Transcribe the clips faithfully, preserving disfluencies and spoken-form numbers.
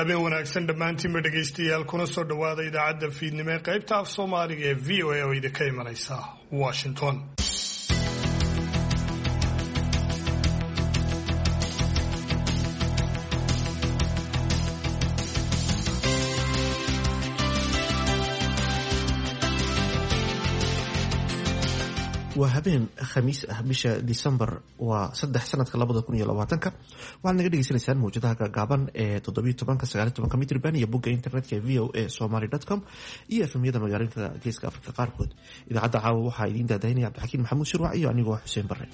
habeen wanaagsan dhammaantiinba dhegaystayaal kuna soo dhowaada idaacadda fiidnimo ee qaybta af soomaaliga ee v o a oo idinka imanaysa Washington. waa habeen khamiis ah bisha December waa saddex sanadka labada kun iyo labaatanka waxaad naga dhegeysanaysaan mawjadaha gaagaaban ee toddoba iyo toban sagaal iyo toban mitir band iyo bogga internetka ee v o a somali dot com iyo efemyada magaalooyinka geeska Afrika qaarkood. idaacadda caawa waxaa idiin daadaynaya Cabdixakiin Maxamuud Shirwac iyo anigoo Xuseen Barre.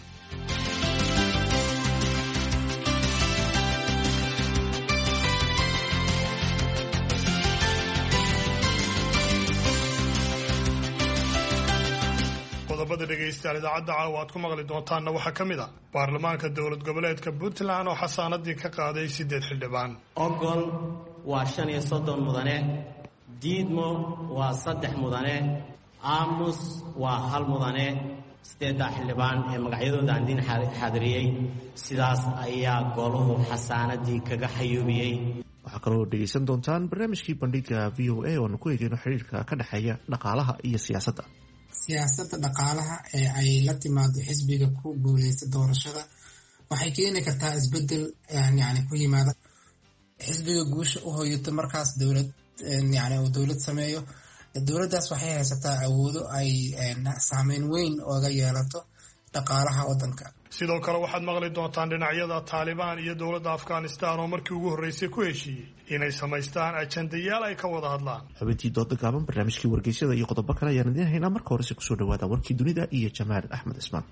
qodobada dhegaystayaal idaacadda caawa aad ku maqli doontaanna waxaa ka mid ah baarlamaanka dowlad goboleedka Puntland oo xasaanadii ka qaaday sideed xildhibaan. ogol waa shan iyo soddon mudane, diidmo waa saddex mudane, aamus waa hal mudane. sideedda xildhibaan ee magacyadooda aan diin xaadiriyey sidaas ayaa goluhu xasaanadii kaga xayuubiyey. waxaa kaloo dhegaysan doontaan barnaamijkii bandhiga v o a oo aanu ku eegayno xiriirka ka dhexeeya dhaqaalaha iyo siyaasadda. siyaasadda dhaqaalaha ee ay la timaado xisbiga ku guuleysta doorashada waxay keeni kartaa isbedel yani ku yimaada xisbiga guusha u hoyato markaas dowlad yani uu dowlad sameeyo. dowladdaas waxay haysataa awoodo ay saameyn weyn ooga yeelato dhaqaalaha waddanka. sidoo kale waxaad maqli doontaan dhinacyada Taliban iyo dowladda Afghanistan oo markii ugu horreysay ku heshiiyey inay samaystaan ajandayaal ay ka wada hadlaan. xubintii dooda gaaban, barnaamijkii wargeysyada iyo qodobo kale ayaan idiin haynaa. marka horese kusoo dhawaada warkii dunida iyo Jamaal Axmed Ismaan.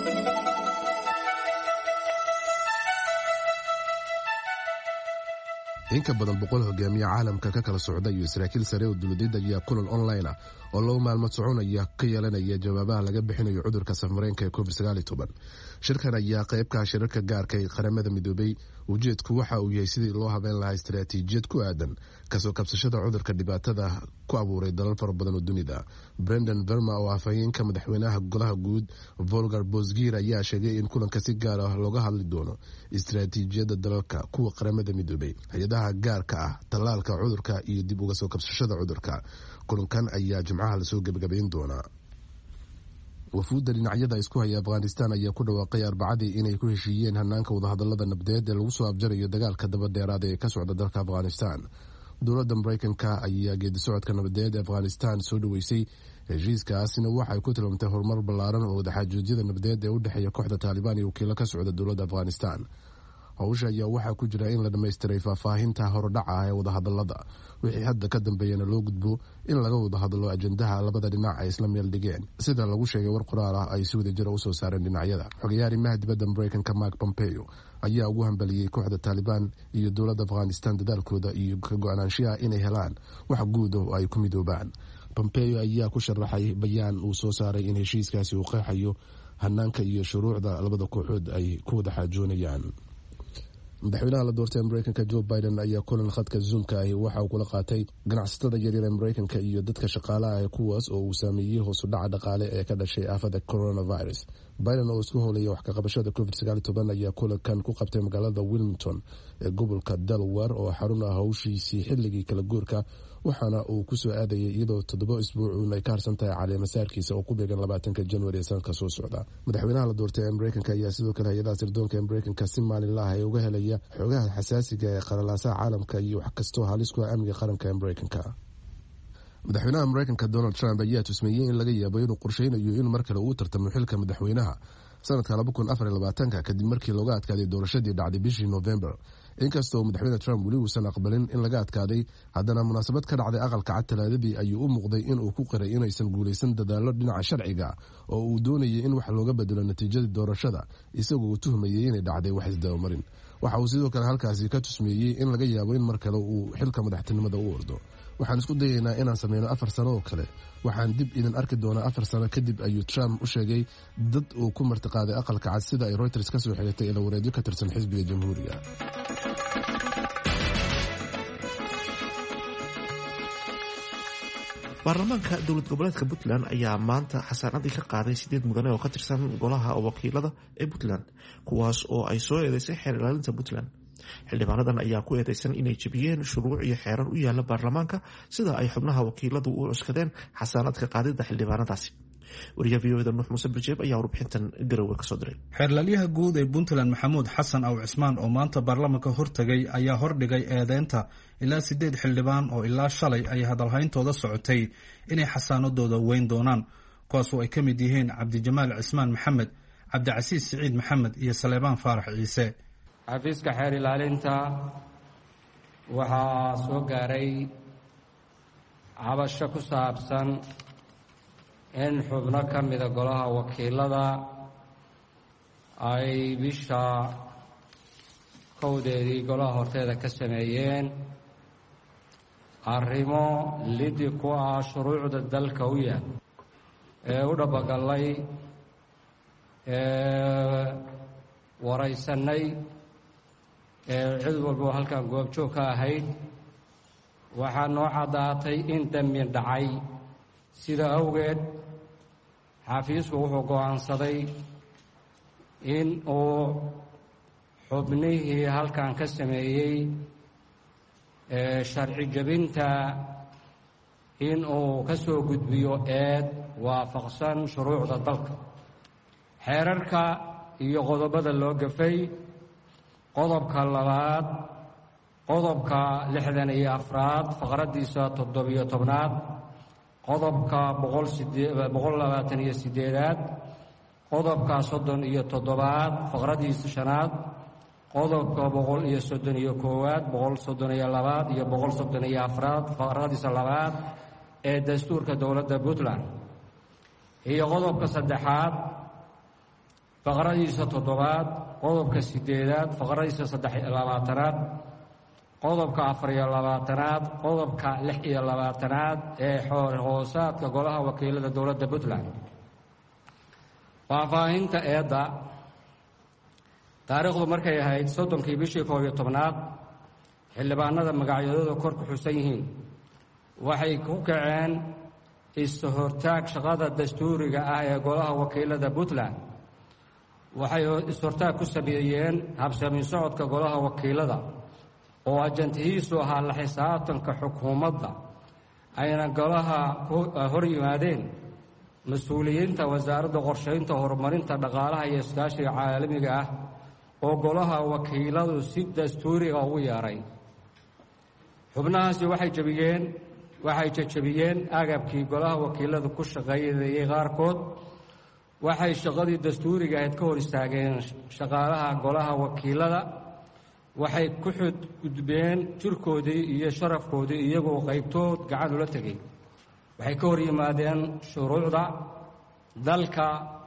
in ka badan boqol hogaamiye caalamka ka kala socda iyo saraakiil sare oo dowladeed ayaa kulan online ah oo laba maalmood soconaya ka yeelanaya jawaabaha laga bixinayo cudurka safmareenka ee covid sagaal iyo toban. shirkan ayaa qaybka shirarka gaarka ee qaramada midoobay. ujeedku waxa uu yahay sidii loo habeyn lahaa istaraatiijiyad ku aadan kasoo kabsashada cudurka dhibaatada ku abuuray dalal fara badan oo dunida. Brendan Verma oo afhayeenka madaxweynaha golaha guud Volker Bozkir ayaa sheegay in kulanka si gaar ah looga hadli doono istaraatiijiyadda dalalka kuwa qaramada midoobay, hay-adaha gaarka ah, tallaalka cudurka iyo dib uga soo kabsashada cudurka. kulankan ayaa jimcaha lasoo gebagabayn doonaa. wafuudda dhinacyada isku haya Afghanistan ayaa ku dhawaaqay Arbacadii inay ku heshiiyeen hanaanka wadahadalada nabdeed ee lagu soo afjarayo dagaalka daba dheeraada ee ka socda dalka Afghanistan. dowladda Mareykanka ayaa geedi socodka nabadeed ee Afghanistan soo dhaweysay. heshiiskaasina waxay ku tilmaamtay horumar ballaaran oo wadaxaajoojyada nabadeed ee u dhexeeya kooxda Taliban iyo wakiilo ka socda dowladda Afghanistan. hawsha ayaa waxaa ku jira in la dhammaystiray faahfaahinta horodhaca ah ee wadahadalada. wixii hadda ka dambeeyana loo gudbo in laga wada hadlo ajandaha labada dhinac ay isla meel dhigeen, sida lagu sheegay war qoraal ah ay si wadajira u soo saareen dhinacyada. xogayaha arrimaha dibadda Mareykanka Mark Pompeo ayaa ugu hambaliyey kooxda Taliban iyo dowladda Afghanistan dadaalkooda iyo ka go-aanaanshiyaha inay helaan wax guud oo ay ku midoobaan. Pompeo ayaa ku sharaxay bayaan uu soo saaray in heshiiskaasi uu qeexayo hanaanka iyo shuruucda labada kooxood ay ku wada xaajoonayaan. madaxweynaha la doortay ee Mareykanka Joe Biden ayaa kulan khadka Zoom-ka ah waxa uu kula qaatay ganacsatada yaryar ee Mareykanka iyo dadka shaqaalaha ah kuwaas oo uu saameeyey hoos u dhaca dhaqaale ee ka dhashay aafada coronavirus. Biden oo isku howlaya wax ka qabashada covid sagaal iyo toban ayaa kulankan ku qabtay magaalada Wilmington ee gobolka Delaware oo xarun ah hawshiisii xilligii kala guurka, waxaana uu ku soo aadayay iyadoo toddoba isbuuc uun ay ka harsan tahay caleemasaarkiisa oo ku beegan labaatanka January ee sanadka soo socda. madaxweynaha la doortay ee Mareykanka ayaa sidoo kale hay-adaha sirdoonka ee Mareykanka si maalinle ah ay uga helaya xogaha xasaasiga ee qalalaasaha caalamka iyo wax kastoo halis ku ah amniga qaranka ee Mareykanka. madaxweynaha Mareykanka Donald Trump ayaa tusmeeyey in laga yaabo inuu qorsheynayo in mar kale uu tartamo xilka madaxweynaha sanadka laba kun afar iyo labaatanka kadib markii looga adkaaday doorashadii dhacday bishii November. inkastoo madaxweyne Trump weli uusan aqbalin in laga adkaaday, haddana munaasabad ka dhacday aqalka cad Talaadadii ayuu u muuqday inuu ku qiray inaysan guulaysan dadaallo dhinaca sharciga oo uu doonayay in wax looga bedelo natiijadii doorashada, isagoo uu tuhmayay inay dhacday wax isdabamarin. waxa uu sidoo kale halkaasi ka tusmeeyey in laga yaabo in mar kale uu xilka madaxtinimada u ordo. waxaan isku dayaynaa inaan sameyno afar sano oo kale, waxaan dib idin arki doonaa afar sano kadib, ayuu Trump u sheegay dad uu ku martiqaaday aqalka cad sida ay Reuters ka soo xigatay ila wareedyo ka tirsan xisbiga jamhuuriga. baarlamaanka dowlad goboleedka Puntland ayaa maanta xasaanadii ka qaaday sideed mudane oo ka tirsan golaha wakiilada ee Puntland, kuwaas oo ay soo eedeysay xeer ilaalinta Puntland. xildhibaanadan ayaa ku eedeysan inay jebiyeen shuruuc iyo xeerar u yaala baarlamaanka sida ay xubnaha wakiiladu u cuskadeen xasaanaadka qaadida xildhibaanadaasi. wariyaha v o eda nuux muuse birjeeb ayaa warbixintan garowe kasoo diray. xeerlalyaha guud ee puntland maxamuud xasan aw cismaan oo maanta baarlamaanka hortegay ayaa hordhigay eedeynta ilaa sideed xildhibaan oo ilaa shalay ay hadalhayntooda socotay inay xasaanadooda weyn doonaan, kuwaasoo ay ka mid yihiin cabdijamaal cismaan maxamed, cabdicasiis siciid maxamed iyo saleebaan faarax ciise. xafiiska xeer ilaalinta waxaa soo gaaray cabasho ku saabsan in xubno ka mida golaha wakiilada ay bisha kowdeedii golaha horteeda ka sameeyeen arrimo lidi ku ah shuruucda dalka u yaal ee u dhabagallay ee waraysanay ee cid walbo halkan goobjoog ka ahayd. waxaa noo caddaatay in dambi dhacay, sida awgeed xafiisku wuxuu go'aansaday in uu xubnihii halkan ka sameeyey ee sharci jebinta in uu ka soo gudbiyo eed waafaqsan shuruucda dalka, xeerarka iyo qodobada loo gafay. qodobka labaad, qodobka lixdan iyo afraad faqraddiisa toddobiyo tobnaad, qodobka boqol labaatan iyo sideedaad, qodobka soddon iyo toddobaad faqraddiisa shanaad, qodobka boqol iyo soddon iyo koowaad, boqol soddon iyo labaad iyo boqol soddon iyo afraad faqraddiisa labaad ee dastuurka dowladda puntland, iyo qodobka saddexaad faqraddiisa toddobaad, qodobka sideedaad faqraddiisa saddex iyo labaatanaad, qodobka afar iyo labaatanaad, qodobka lix iyo labaatanaad ee xoor hoosaadka golaha wakiilada dowladda puntland. faahfaahinta eedda taariikhdu markay ahayd soddonkii bishii koob iyo tobnaad, xildhibaanada magacyadooda kor ku xusan yihiin waxay ku kaceen is-hortaag shaqada dastuuriga ah ee golaha wakiilada puntland. waxay is-hortaag ku sameeyeen habsami socodka golaha wakiilada oo ajantihiisu ahaa la xisaabtanka xukuumadda, ayna golaha hor yimaadeen mas-uuliyiinta wasaaradda qorshaynta, horumarinta dhaqaalaha iyo iskaashiga caalamiga ah oo golaha wakiiladu si dastuuriga ugu yeeray. xubnahaasi waxay jebiyeen waxay jejebiyeen agabkii golaha wakiiladu ku shaqeeyay qaarkood. waxay shaqadii dastuuriga ahayd ka hor istaageen shaqaalaha golaha wakiilada. waxay ku xudgudbeen jirkoodii iyo sharafkoodii iyagoo qaybtood gacan ula tegay. waxay ka hor yimaadeen shuruucda dalka,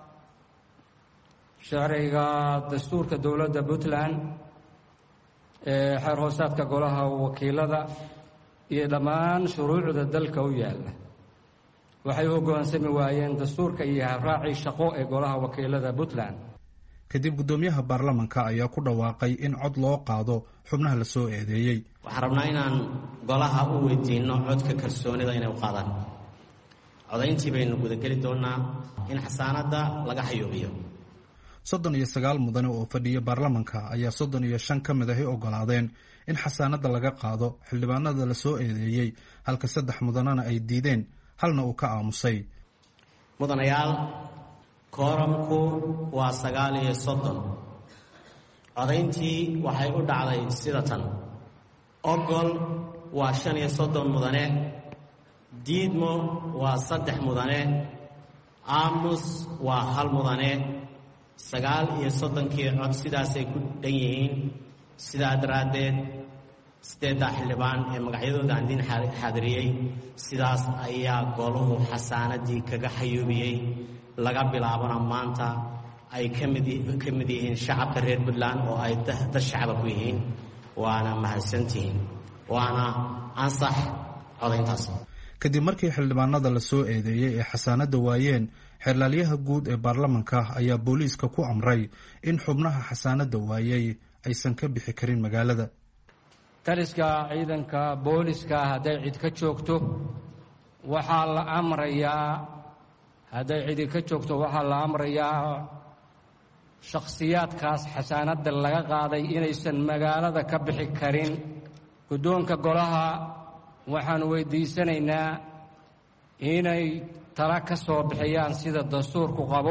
sharciga dastuurka dowladda puntland, ee xeer hoosaadka golaha wakiilada iyo dhammaan shuruucda dalka u yaalla. waxay u hoggaansami waayeen dastuurka iyo habraacii shaqo ee golaha wakiilada puntland. kadib guddoomiyaha baarlamanka ayaa ku dhawaaqay in cod loo qaado xubnaha la soo eedeeyey. waxaan rabnaa inaan golaha u weydiinno codka kalsoonida inay u qaadaan. codayntii baynu gudageli doonaa in xasaanadda laga xayuubiyo. soddon iyo sagaal mudane oo fadhiya baarlamanka ayaa soddon iyo shan ka mid ahi ogolaadeen in xasaanadda laga qaado xildhibaanada la soo eedeeyey, halka saddex mudanena ay diideen, halna uu ka aamusay. mudanayaal, kooramku waa sagaal iyo soddon. codayntii waxay u dhacday sida tan: ogol waa shan iyo soddon mudane, diidmo waa saddex mudane, aamus waa hal mudane. sagaal iyo soddonkii cod sidaasay ku dhan yihiin. sidaa daraaddeed sideedda xildhibaan ee magacyadooda aan diin xaadiriyey, sidaas ayaa goluhu xasaanadii kaga xayuubiyey. laga bilaabana maanta ay ka mid ka mid yihiin shacabka reer puntland oo ay dad shacaba ku yihiin. waana mahadsantihiin, waana ansax codayntaas. kadib markii xildhibaanada la soo eedeeyey ee xasaanadda waayeen, xeerlaalyaha guud ee baarlamanka ayaa booliiska ku amray in xubnaha xasaanadda waayey aysan ka bixi karin magaalada. taliska ciidanka booliska hadday cid ka joogto waxaa la amrayaa hadday cidi ka joogto waxaa la amrayaa shakhsiyaadkaas xasaanadda laga qaaday inaysan magaalada ka bixi karin guddoonka golaha waxaan weydiisanaynaa inay tala ka soo bixiyaan sida dastuurku qabo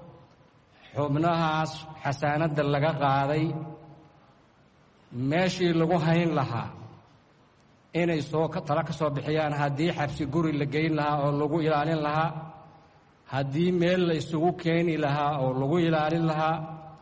xubnahaas xasaanadda laga qaaday meeshii lagu hayn lahaa inay soo tala ka soo bixiyaan haddii xabsi guri la geyn lahaa oo lagu ilaalin lahaa haddii meel la isugu keeni lahaa oo lagu ilaalin lahaa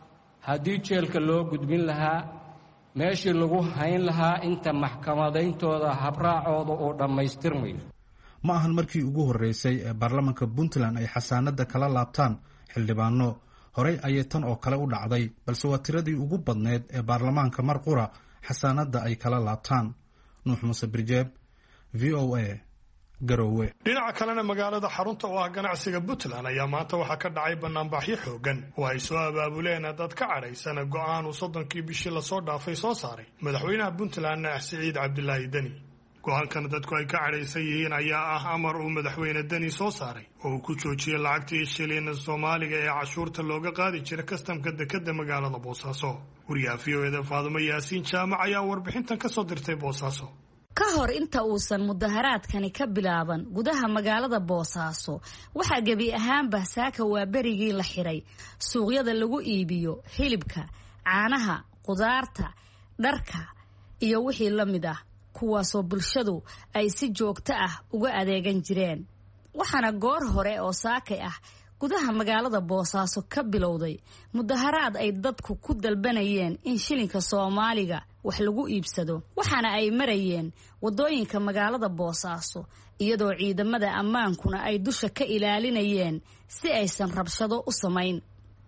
haddii jeelka loo gudbin lahaa meeshii lagu hayn lahaa inta maxkamadayntooda habraacooda uu dhammaystirmayo ma ahan markii ugu horreysay ee baarlamaanka puntland ay xasaanadda kala laabtaan xildhibaano horey ayay tan oo kale u dhacday balse waa tiradii ugu badneyd ee baarlamaanka mar qura xasaanadda ay kala laabtaan nuux muuse birjeeb v o a garowe dhinaca kalena magaalada xarunta oo ah ganacsiga puntland ayaa maanta waxaa ka dhacay banaanbaxyo xoogan oo ay soo abaabuleen dad ka cadhaysana go'aan uu soddonkii bishii lasoo dhaafay soo saaray madaxweynaha puntland siciid cabdilaahi deni go-aankan dadku ay ka cadhaysan yihiin ayaa ah amar uu madaxweyne deni soo saaray oo uu ku joojiyey lacagtii shilin soomaaliga ee cashuurta looga qaadi jira kastamka dekedda magaalada boosaaso wariyaha v o eda faadumo yaasiin jaamac ayaa warbixintan ka soo dirtay boosaaso ka hor inta uusan mudaharaadkani ka bilaaban gudaha magaalada boosaaso waxaa gebi ahaanba saaka waa berigii la xiray suuqyada lagu iibiyo hilibka caanaha qudaarta dharka iyo wixii la mid ah kuwaasoo bulshadu ay si joogto ah uga adeegan jireen waxaana goor hore oo saakay ah gudaha magaalada boosaaso ka bilowday mudaharaad ay dadku ku dalbanayeen in shilinka soomaaliga wax lagu iibsado waxaana ay marayeen wadooyinka magaalada boosaaso iyadoo ciidamada ammaankuna ay dusha ka ilaalinayeen si aysan rabshado u samayn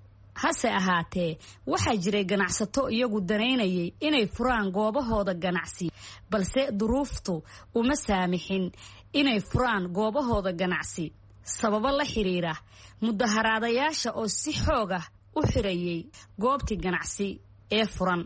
hase ahaatee waxaa jiray ganacsato iyagu danaynayay inay furaan goobahooda ganacsi balse duruuftu uma saamixin inay furaan goobahooda ganacsi sababo la xiriira mudaharaadayaasha oo si xoog ah u xirayay goobtii ganacsi ee furan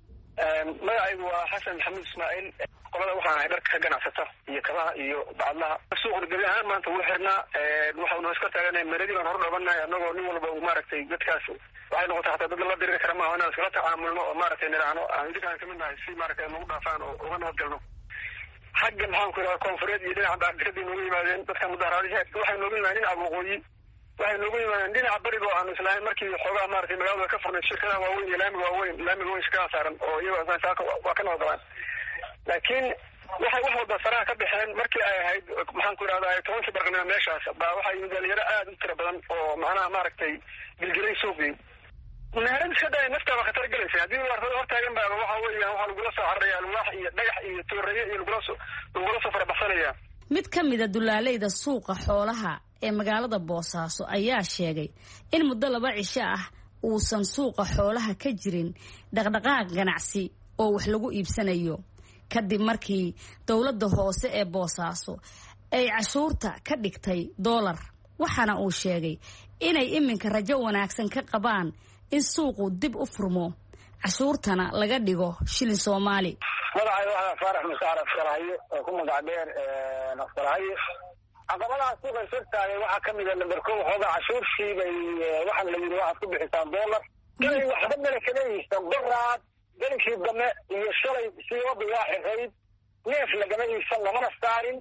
magacaygu waa xasan maxamuud ismaaciil qolada waxaan ahay dharka ka ganacsata iyo kabaha iyo bacadlaha suuqna gebi ahaan maanta wuu xirnaa waxaanu iska taaganahay meradii baan horu dhabannahay annagoo nin walba uu maaragtay dadkaas waxay noqotay hataa dad la diriri kara maaha inaan iskala tacaamulno oo maaragtay nidhaahno aan idinkaan kamid nahay si maaragtay nagu dhaafaan oo uga nabadgalno xagga maxaan ku idhaha koonfureed iyo dhinaca baardiradii noogu yimaadeen dadka mudaharaadisha waxay noogu yimaadeen dhinaca waqooyi waxay noogu yimaadeen dhinaca barigo aanu islahayn markii xoogaha maaragtay magaalada ka furnay shirkadaha waaweyn iyo laamiga waaweyn laamiga weyn shirkadaha saaran oo iyagoo saaka waa ka nabadgalaan laakiin waxay wax walba faraha ka baxeen markii ay ahayd maxaan ku idhahdaa tobankii barqanimo meeshaas baa waxaa yimid dhalinyaro aada u tira badan oo macnaha maaragtay gilgilay suuqii meherad iska day naftaaba khatar gelaysa haddii waartada hortaagan baaba waxa weeyaan waxaa lagula soo cararaya alwaax iyo dhagax iyo tooreeye iyo lagula soo lagula soo farabaxsanaya mid ka mida dulaaleyda suuqa xoolaha ee magaalada boosaaso ayaa sheegay in muddo laba cisho ah uusan suuqa xoolaha ka jirin dhaqdhaqaaq ganacsi oo wax lagu iibsanayo kadib markii dowladda hoose ee boosaaso ay cashuurta ka dhigtay doolar waxaana uu sheegay inay iminka rajo wanaagsan ka qabaan in suuqu dib u furmo cashuurtana laga dhigo shilin soomaali magacay waxaa faarax musaar afkalahaye oo ku magac dheer afkalahaye caqabadaha suuqa sirtaagay waxaa ka mida lamber ko waxoogaa cashuurshii bay waxaa la yidhi waxaad ku bixisaan doolar galay waxba mala kama iibsan daraad gelinkii dame iyo shalay siibada waa xirayd neef lagama iibsan lamana saarin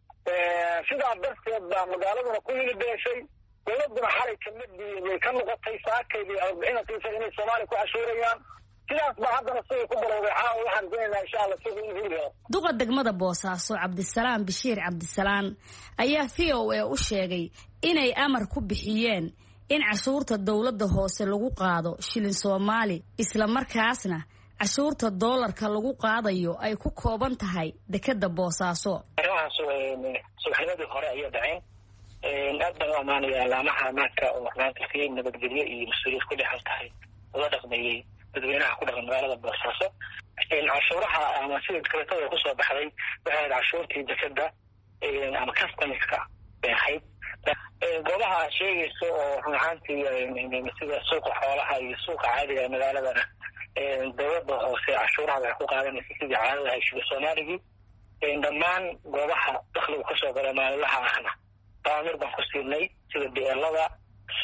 sidaa darteed baa magaaladuna ku hilibeeshay dowladuna xalay kamadii way ka noqotay saakaydii arbixinatiisa inay soomaaliya ku cashuurayaan sidaas baa haddana siday ku balowday caawa waxaan doonaynaa insha alla suuqa in hiliyo duqa degmada boosaaso cabdisalaam bashiir cabdisalaan ayaa v o a u sheegay inay amar ku bixiyeen in cashuurta dowladda hoose lagu qaado shilin soomaali isla markaasna cashuurta doolarka lagu qaadayo ay ku kooban tahay dekedda boosaaso arrimahaas subaxnimadii hore ayay dhaceen aad baan u ammaanaya alaamaha amaanka oo maanta si nabadgelyo iyo mas-uuliyad ku dhexan tahay uga dhaqmeeyey dadweynaha ku dhaqan magaalada boosaaso cashuuraha ama sida dekretada kusoo baxday waxay ahayd cashuurtii dekedda ama customiska bay ahayd goobaha aad sheegayso oo run ahaantii sida suuqa xoolaha iyo suuqa caadiga ee magaaladana dowladda hoose cashuuraha waxay ku qaadanaysa sidii caadada ahay shilin soomaaligii dhammaan goobaha dakhligu kasoo gala maalinlaha ahna daamir baan ku siinay sida beelada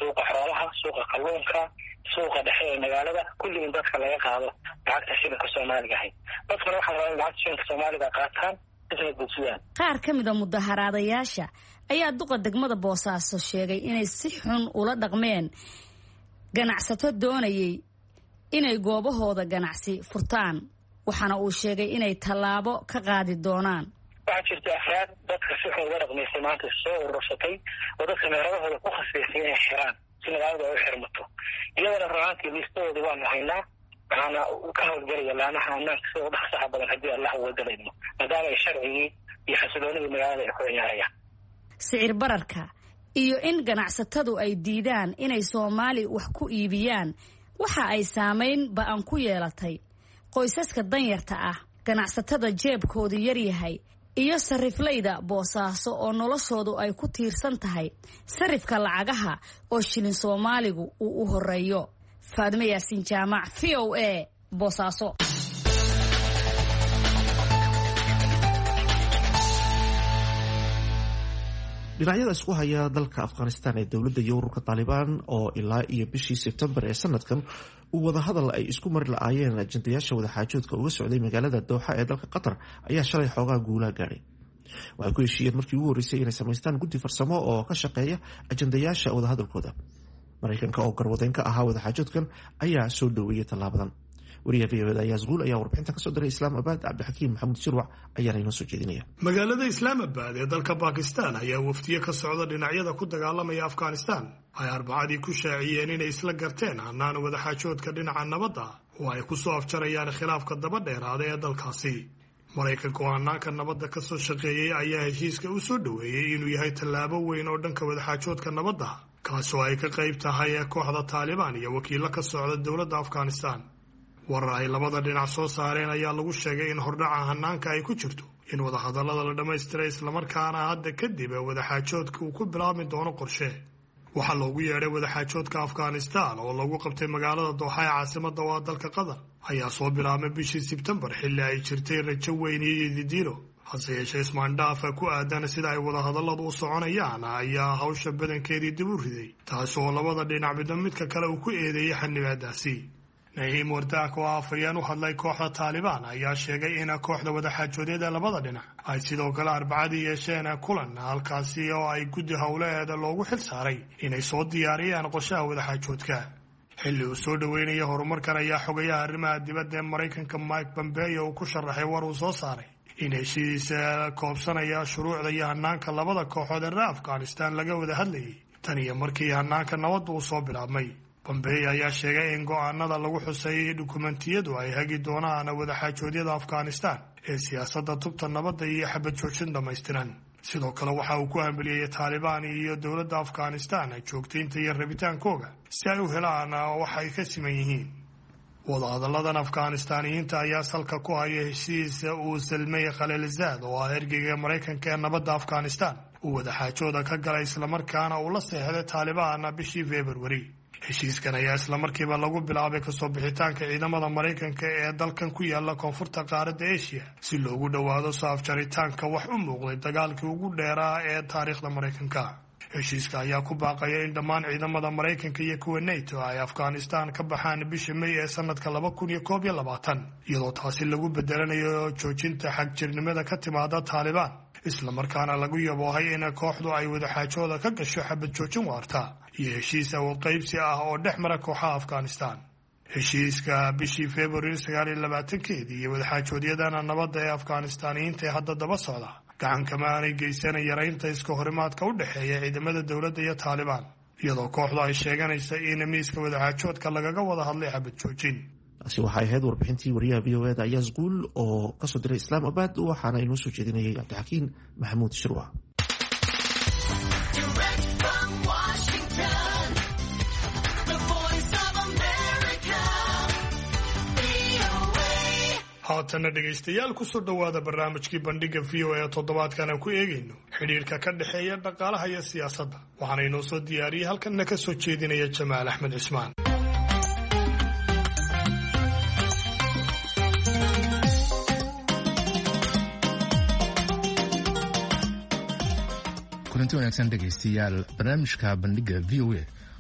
suuqa xoolaha, suuqa kalluunka, suuqa dhexe ee magaalada, kulliin dadka laga qaado lacagta shilinka soomaaliga ahayd. dadkana waxaa rabaa in lacagta shilinka soomaaliga qaataan isna gudsiyaan. qaar ka mid a mudaharaadayaasha ayaa duqa degmada Boosaaso sheegay inay si xun ula dhaqmeen ganacsato doonayay inay goobahooda ganacsi furtaan, waxaana uu sheegay inay tallaabo ka qaadi doonaan. waxaa jirta afraad dadka si xun uga dhaqmaysay maanta soo urursatay oo dadka meeradahooda ku khasbaysay inay xiraan si magaalada ay u xirmato. iyadana raaantii liistadoodii waanu haynaa, waxaana ka howlgelaya laamaha ammaanka sida ugu dhaqsaha badan haddii allah uga galayno, maadaama ay sharcigii iyo xasiloonidii magaalada ay ku ciyaarayaan. sicir bararka iyo in ganacsatadu ay diidaan inay Soomaali wax ku iibiyaan waxa ay saameyn ba'an ku yeelatay qoysaska danyarta ah, ganacsatada jeebkoodu yar yahay iyo sariflayda Boosaaso oo noloshoodu ay ku tiirsan tahay sarifka lacagaha oo shilin Soomaaligu uu u horeeyo. Faadime Yaasin Jaamac, V O A, Boosaaso. dhinacyada isku haya dalka Afghanistan ee dowladda iyo ururka Taliban oo ilaa iyo bishii September ee sanadkan uu wada hadal ay isku mari laayeen ajandayaasha wada xaajoodka uga socday magaalada Doha ee dalka Qatar ayaa shalay xoogaa guula gaaray. waxay ku heshiiyeen markii ugu horeysay inay samaystaan guddi farsamo oo ka shaqeeya ajandayaasha wada hadalkooda. Mareykanka oo garwadeyn ka ahaa wada xaajoodkan ayaa soo dhaweeyay tallaabadan. wariyaha V O A ayaa Zguul ayaa warbixinta kasoo diray Islaamabad. Cabdixakiim Maxamuud Shirwac ayaana inoo soo jeedinaya. magaalada Islaamabad ee dalka Pakistan ayaa wafdiye ka socda dhinacyada ku dagaalamaya Afghanistan ay arbacadii ku shaaciyeen inay isla garteen hanaan wada xaajoodka dhinaca nabadda oo ay ku soo afjarayaan khilaafka daba dheeraada ee dalkaasi. Mareykanka oo hanaanka nabadda ka soo shaqeeyay ayaa heshiiska u soo dhaweeyay inuu yahay tallaabo weyn oo dhanka wada xaajoodka nabadda, kaasoo ay ka qayb tahay kooxda Taliban iyo wakiilo ka socda dowladda Afghanistan. warar ay labada dhinac soo saareen ayaa lagu sheegay in hordhaca hanaanka ay ku jirto in wada hadallada la dhammaystiray islamarkaana hadda kadib wada xaajoodka uu ku bilaabmi doono qorshe. waxaa loogu yeedhay wada xaajoodka Afghanistan oo lagu qabtay magaalada Doha ee caasimadda waa dalka Qatar ayaa soo bilaabmay bishii September xilli ay jirtay rajo weyn iyo didiilo. hase yeeshee ismaandhaafa ku aadan sida ay wada hadalladu u soconayaan ayaa hawsha badankeedii dib u riday, taasoo labada dhinac midba midka kale uu ku eedeeyay xanibaadaasi. Nahiim Wardaak oo afayeen u hadlay kooxda Taliban ayaa sheegay in kooxda wada xaajoodyada labada dhinac ay sidoo kale arbacadii yeesheen kulan halkaasi oo ay guddi howleeda loogu xil saaray inay soo diyaariyaan qorshaha wada xaajoodka. xilli uu soo dhaweynaya horumarkan ayaa xogayaha arrimaha dibadda ee Mareykanka Mike Pompeo uu ku sharaxay war uu soo saaray in heshiis koobsanaya shuruucda iyo hanaanka labada kooxood ee Afghanistan laga wada hadlayay tan iyo markii hanaanka nabadda uu soo bilaabmay. Pompeo ayaa sheegay in go'aanada lagu xusay dukumentiyadu ay hagi doonaan wada xaajoodyada Afghanistan ee siyaasadda tubta nabadda iyo xabad joojin dhammaystiran. sidoo kale waxa uu ku hambaliyay Taliban iyo dowladda Afghanistan joogtaynta iyo rabitaankooda si ay u helaan wax ay ka siman yihiin. wada hadalladan Afghanistaniyiinta ayaa salka ku haya heshiis uu Salmay Khalilzad oo ah ergeyga Mareykanka ee nabadda Afghanistan uu wada xaajooda ka galay islamarkaana uu la seexday Taliban bishii February. heshiiskan ayaa isla markiiba lagu bilaabay kasoo bixitaanka ciidamada Mareykanka ee dalkan ku yaala koonfurta qaaradda Asia si loogu dhawaado soo afjaritaanka wax u muuqday dagaalkii ugu dheeraa ee taariikhda Mareykanka. heshiiska ayaa ku baaqaya in dhammaan ciidamada Mareykanka iyo kuwa NATO ay Afghanistan ka baxaan bishii May ee sanadka laba kun iyo koob iyo labaatan, iyadoo taasi lagu bedelanayo joojinta xagjirnimada ka timaada Taliban, isla markaana lagu yaboohay in kooxdu ay wada xaajooda ka gasho xabad joojin waarta iyo heshiis awood qaybsi ah oo dhex mara kooxaha Afghanistan. heshiiska bishii February sagaal iyo labaatankeedii iyo wada xaajoodyadana nabadda ee Afghanistaniyiinta ee hadda daba socda gacan kama aanay geysan yaraynta iska horimaadka u dhexeeya ciidamada dowladda iyo Taliban, iyadoo kooxdu ay sheeganaysa in miiska wada xaajoodka lagaga wada hadlay xabad joojin. taasi waxay ahayd warbixintii wariyaha V O A ayaa Zguul oo kasoo diray Islaamabad, waxaana inoo soo jeedinayay Cabdixakiim Maxamuud Shirwac. haatana dhegaystayaal kusoo dhowaada barnaamijkii bandhiga V O A toddobaadkan aan ku eegayno xidhiirka ka dhexeeya dhaqaalaha iyo siyaasadda. waxaana inoo soo diyaariyey halkanna ka soo jeedinaya Jamaal Axmed Cismaan. kulanti wanaagsan dhegaystayaal, barnaamijka bandhiga V O A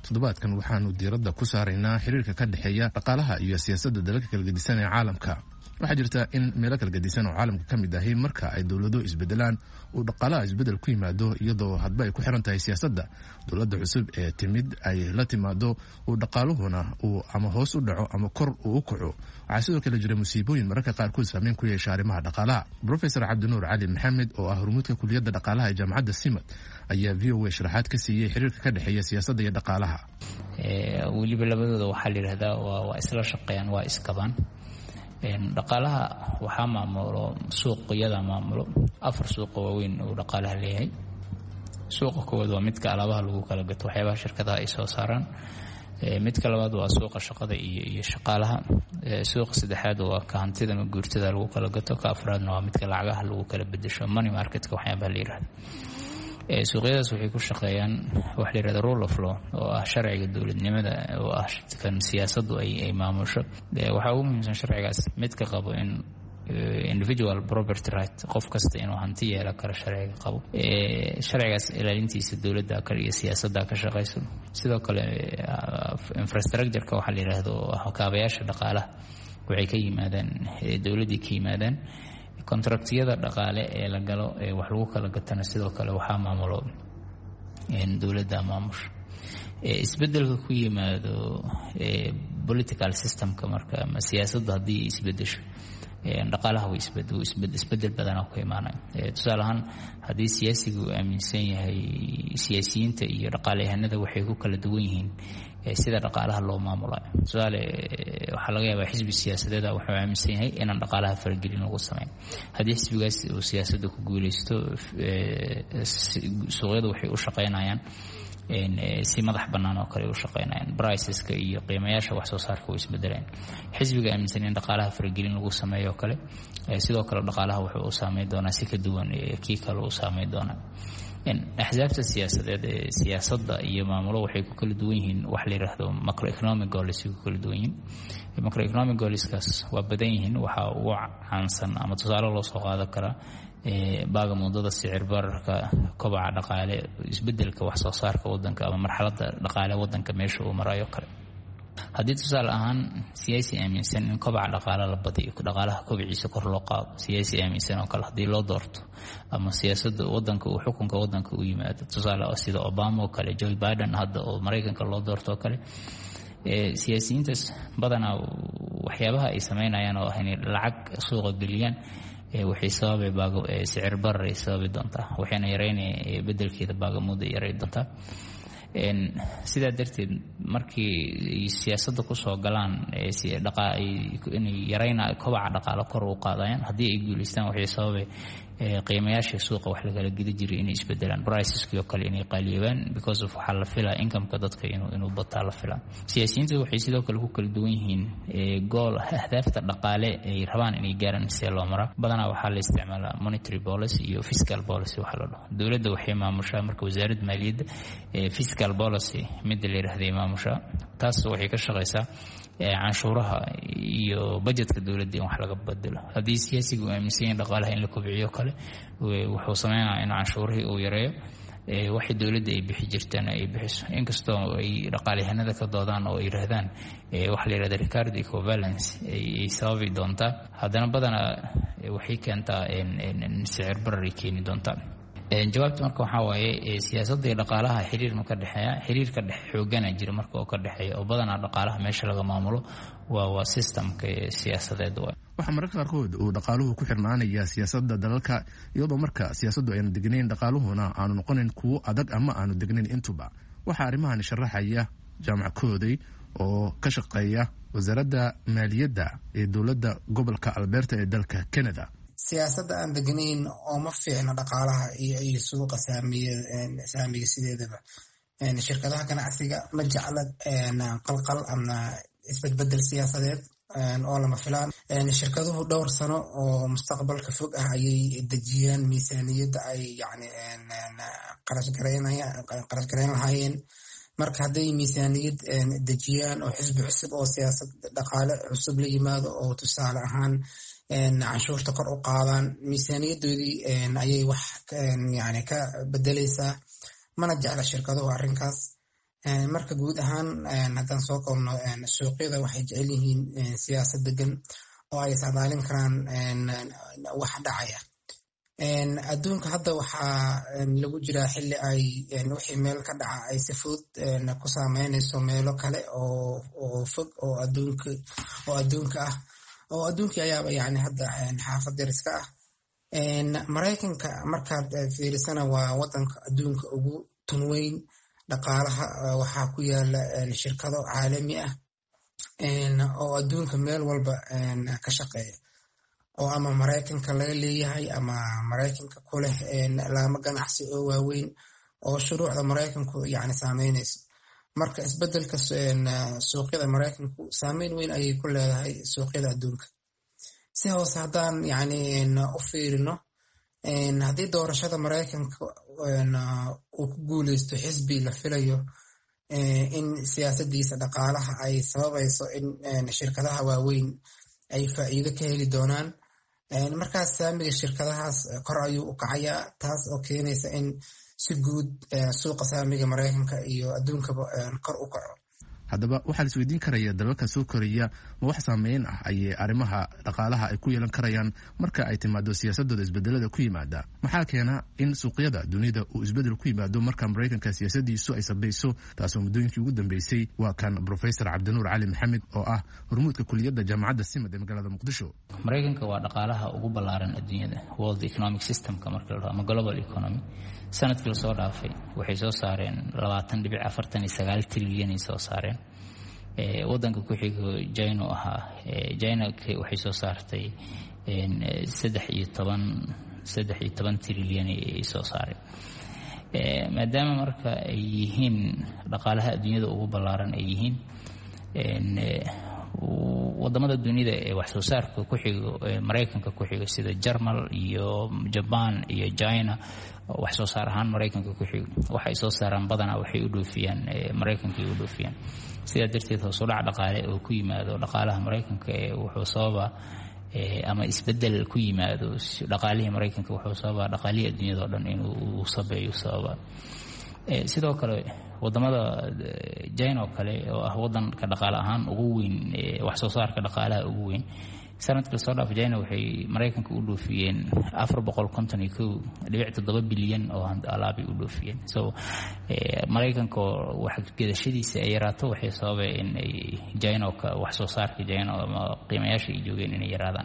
toddobaadkan waxaanu diiradda ku saaraynaa xiriirka ka dhexeeya dhaqaalaha iyo siyaasadda dalalka kala gedisan ee caalamka. waxaa jirta in meelo kala gedisan oo caalamka ka mid ahi marka ay dowlado isbedelaan uu dhaqaalaha isbedel ku yimaado, iyadoo hadba ay ku xiran tahay siyaasadda dowladda cusub ee timid ay la timaado, uu dhaqaaluhuna uu ama hoos u dhaco ama kor uu u kaco. waxaa sidoo kale jira musiibooyin mararka qaarkood saameyn ku yeesha arrimaha dhaqaalaha. Professor cabdinuur cali maxamed oo ah hormuudka kuliyadda dhaqaalaha ee jaamacadda simad ayaa v o a sharaxaad ka siiyey xiriirka ka dhexeeya siyaasadda iyo dhaqaalaha. weliba labadooda waxaa la yidhahdaa waa isla shaqeeyaan, waa iskabaan. dhaqaalaha waxaa maamulo suuqyada maamulo afar suuqa waaweyn uu dhaqaalaha leeyahay. suuqa koowaad waa midka alaabaha lagu kala gato, waxyaabaha shirkadaha ay soo saaraan. midka labaad waa suuqa shaqada iyo iyo shaqaalaha. suuqa saddexaad waa ka hantida ama guurtada lagu kala gato. ka afraadna waa midka lacagaha lagu kala bedesho, money marketka waxyaabaha la yidhahdo. suuqyadaas waxay ku shaqeeyaan waxa la yidhahda rule of law, oo ah sharciga dowladnimada, oo ah kan siyaasaddu ay ay maamusho. waxaa ugu muhiimsan sharcigaas midka qabo in individual property right, qof kasta inuu hanti yeelan karo sharciga qabo. sharcigaas ilaalintiisa dowladda kale iyo siyaasadda ka shaqeyso. sidoo kale infrastructure-ka waxaa la yidhaahdo kaabayaasha dhaqaalaha waxay ka yimaadaan dowladdii ka yimaadaan. kontraktiyada dhaqaale ee la galo ee wax lagu kala gatana sidoo kale waxaa maamulo dowladda maamusha. isbedelka ku yimaado political systemka marka ama siyaasadda haddii isbedesho dhaqaalaha way isbedel badanaa ku imaanaya. tusaale ahaan haddii siyaasiga uu aaminsan yahay siyaasiyiinta iyo dhaqaaleyahanada waxay ku kala duwan yihiin sida dhaqaalaha loo maamulayo. tusaale waxaa laga yaabaa xisbi siyaasadeeda wuxuu aaminsan yahay inaan dhaqaalaha faragelin lagu sameyn. haddii xisbigaas uu siyaasadda ku guuleysto, suuqyada waxay u shaqeynayaan si madax bannaan oo kale u shaqeynayaan. briceska iyo qiimayaasha wax soo saarka way isbedelayaan. xisbiga aaminsan in dhaqaalaha faragelin lagu sameeyo oo kale sidoo kale dhaqaalaha wuxuu u saameyn doonaa si ka duwan kii kale u saameyn doonaa. axsaabta siyaasadeed ee siyaasadda iyo maamulo waxay ku kala duwan yihiin wax la yidhaahdo macroeconomic goals ku kala duwan yihiin. macroeconomic goalskaas waa badan yihiin. waxaa ugu caansan ama tusaale loo soo qaadan karaa baaga muddada sicir bararka, kobaca dhaqaale, isbedelka wax soo saarka wadanka ama marxaladda dhaqaale wadanka meesha uu marayo kale. haddii tusaale ahaan siyaasi aaminsan in kobaca dhaqaale la badiyo, dhaqaalaha kobiciisa kor loo qaado, siyaasi aaminsan oo kale haddii loo doorto ama siyaasadda wadanka uu xukunka wadanka u yimaado, tusaale sida Obama oo kale, Joe Biden hadda oo Mareykanka loo doorto oo kale, siyaasiyiintaas badanaa waxyaabaha ay sameynayaan oo ah inay lacag suuqa geliyaan waxay sababay baago sicir barar ay sababi doontaa, waxayna yareynaya bedelkeeda baagamuda yareyn doontaa. sidaa darteed markii siyaasadda kusoo galaan inay yareyna kobaca dhaqaale kor u qaadayaan, haddii ay guuleystaan waxay sababay qiimayaasha suuqa wax lagala gedi jiray inay isbedelaan, briceski oo kale inay qaaliyoobaan because of waxaa la filaa incomeka dadka inuu inuu bataa la filaa. siyaasiyiinta waxay sidoo kale ku kala duwan yihiin gool ahdaafta dhaqaale ay rabaan inay gaaraan see loo maraa. badanaa waxaa la isticmaalaa monetary policy iyo fiscal policy waxa la dhaho. dowladda waxay maamushaa marka wasaaradda maaliyadda fiscal policy mid la yiraahdo maamushaa, taas waxay ka shaqeysaa canshuuraha iyo budgetka dowladda in wax laga bedelo. haddii siyaasigu aaminsan yahay dhaqaalaha in la kobciyo kale wuxuu sameynayaa in canshuurihii uu yareeyo, waxay dowladda ay bixi jirtaan ay bixiso. inkastoo ay dhaqaaleyahanada ka doodaan oo ay yiraahdaan waxa la yiraahdo Ricardo equivalence ay sababi doontaa, haddana badanaa waxay keentaa sicir barar ay keeni doontaa. jawaabta marka waxaa waaye siyaasadda iyo dhaqaalaha xiriir ma ka dhexeeya. xiriirka dhex xoogana jira marka oo ka dhexeeya oo badanaa dhaqaalaha meesha laga maamulo waa waa systemka siyaasadeed. waxaa mararka qaarkood uu dhaqaaluhu ku xirnaanaya siyaasadda dalalka, iyadoo marka siyaasaddu ayna degnayn dhaqaaluhuna aanu noqonayn kuwo adag ama aanu degnayn intuba. waxaa arrimahan sharaxaya jaamac Kooday oo ka shaqeeya wasaaradda maaliyadda ee dowladda gobolka Alberta ee dalka Canada. siyaasadda aan degnayn oo ma fiicna dhaqaalaha iyo iyo suuqa saamiga saamiga sideedaba. shirkadaha ganacsiga ma jecla qalqal ama isbedbedel siyaasadeed oo lama filaan. shirkaduhu dhowr sano oo mustaqbalka fog ah ayay dejiyaan miisaaniyadda ay yani qarash gareyn lahaayeen. marka hadday miisaaniyad dejiyaan oo xisbi cusub oo siyaasad dhaqaale cusub la yimaado oo tusaale ahaan canshuurta kor u qaadaan, miisaaniyadoodii ayay wax yani ka bedeleysaa. mana jecla shirkaduhu arrinkaas. marka guud ahaan haddaan soo koobno suuqyada waxay jecel yihiin siyaasad degan oo ay saadaalin karaan wax dhacaya. Adduunka hadda waxaa lagu jiraa xilli ay wixii meel ka dhaca ay si fudud ku saameynayso meelo kale oo fog oo adduunka oo adduunka ah oo adduunkii ayaaba yani hadda xaafad deriska ah. Maraykanka markaad fiirisana waa wadanka adduunka ugu tun weyn dhaqaalaha, waxaa ku yaala shirkado caalami ah oo adduunka meel walba ka shaqeeya oo ama Maraykanka laga leeyahay ama Maraykanka ku leh laamo ganacsi oo waaweyn oo shuruucda Maraykanku yani saameynayso. Marka isbedelka suuqyada Maraykanku saameyn weyn ayay ku leedahay suuqyada adduunka. Si hoose haddaan yani u fiirino, haddii doorashada Maraykanka uu ku guuleysto xisbi la filayo in siyaasadiisa dhaqaalaha ay sababayso in shirkadaha waaweyn ay faa'iido ka heli doonaan, markaas saamiga shirkadahaas kor ayuu u kacayaa, taas oo keenaysa in si guud suuqa saamiga Maraykanka iyo adduunkaba kor u kaco. haddaba waxaa la isweydiin karaya dalalka soo koraya ma wax saameyn ah ayay arrimaha dhaqaalaha ay ku yeelan karayaan marka ay timaado siyaasadooda isbedelada ku yimaada? Maxaa keena in suuqyada dunida uu isbedel ku yimaado marka Maraykanka siyaasadiisu ay sabayso? taasoo muddooyinkii ugu dambeysay waa kan Professor Cabdinuur Cali Maxamed oo ah hormuudka kuliyadda jaamacadda Simad ee magaalada Muqdisho. Maraykanka waa dhaqaalaha ugu ballaaran adduunyada, World Economic System-ka marka la ama Global Economy. sanadkii la soo dhaafay waxay soo saareen labaatan dhibic afartan iyo sagaal trilyan ay soo saareen. Wadanka ku xigo China ahaa, China waxay soo saartay saddex iyo toban saddex iyo toban trilyan ay soo saareen. Maadaama marka ay yihiin dhaqaalaha adduunyada ugu ballaaran ay yihiin, wadamada dunida ee wax soo saarka ku xigo Maraykanka ku xigo sida Jarmal iyo Japan iyo China, wax soo saar ahaan Maraykanka ku xigo waxay soo saaraan badanaa waxay u dhoofiyaan Maraykanka u dhoofiyaan. sidaa darteed hoos u dhac dhaqaale oo ku yimaado dhaqaalaha Maraykanka ee wuxuu sababa ama isbedel ku yimaado dhaqaalihii Maraykanka wuxuu sababa dhaqaalihii adduunyada oo dhan inuu sabeeyo sababa. sidoo kale wadamada China oo kale oo ah wadanka dhaqaale ahaan ugu weyn wax soo saarka dhaqaalaha ugu weyn, sanadkii soo dhaafay China waxay Maraykanka u dhoofiyeen afar boqol konton iyo kow dhibic toddoba bilyan oo alaab ay u dhoofiyeen. so Maraykanka wax gedashadiisa ay yaraato waxay sababay in ay China wax soo saarka China ama qiimayaasha ay joogeen inay yaraadaan.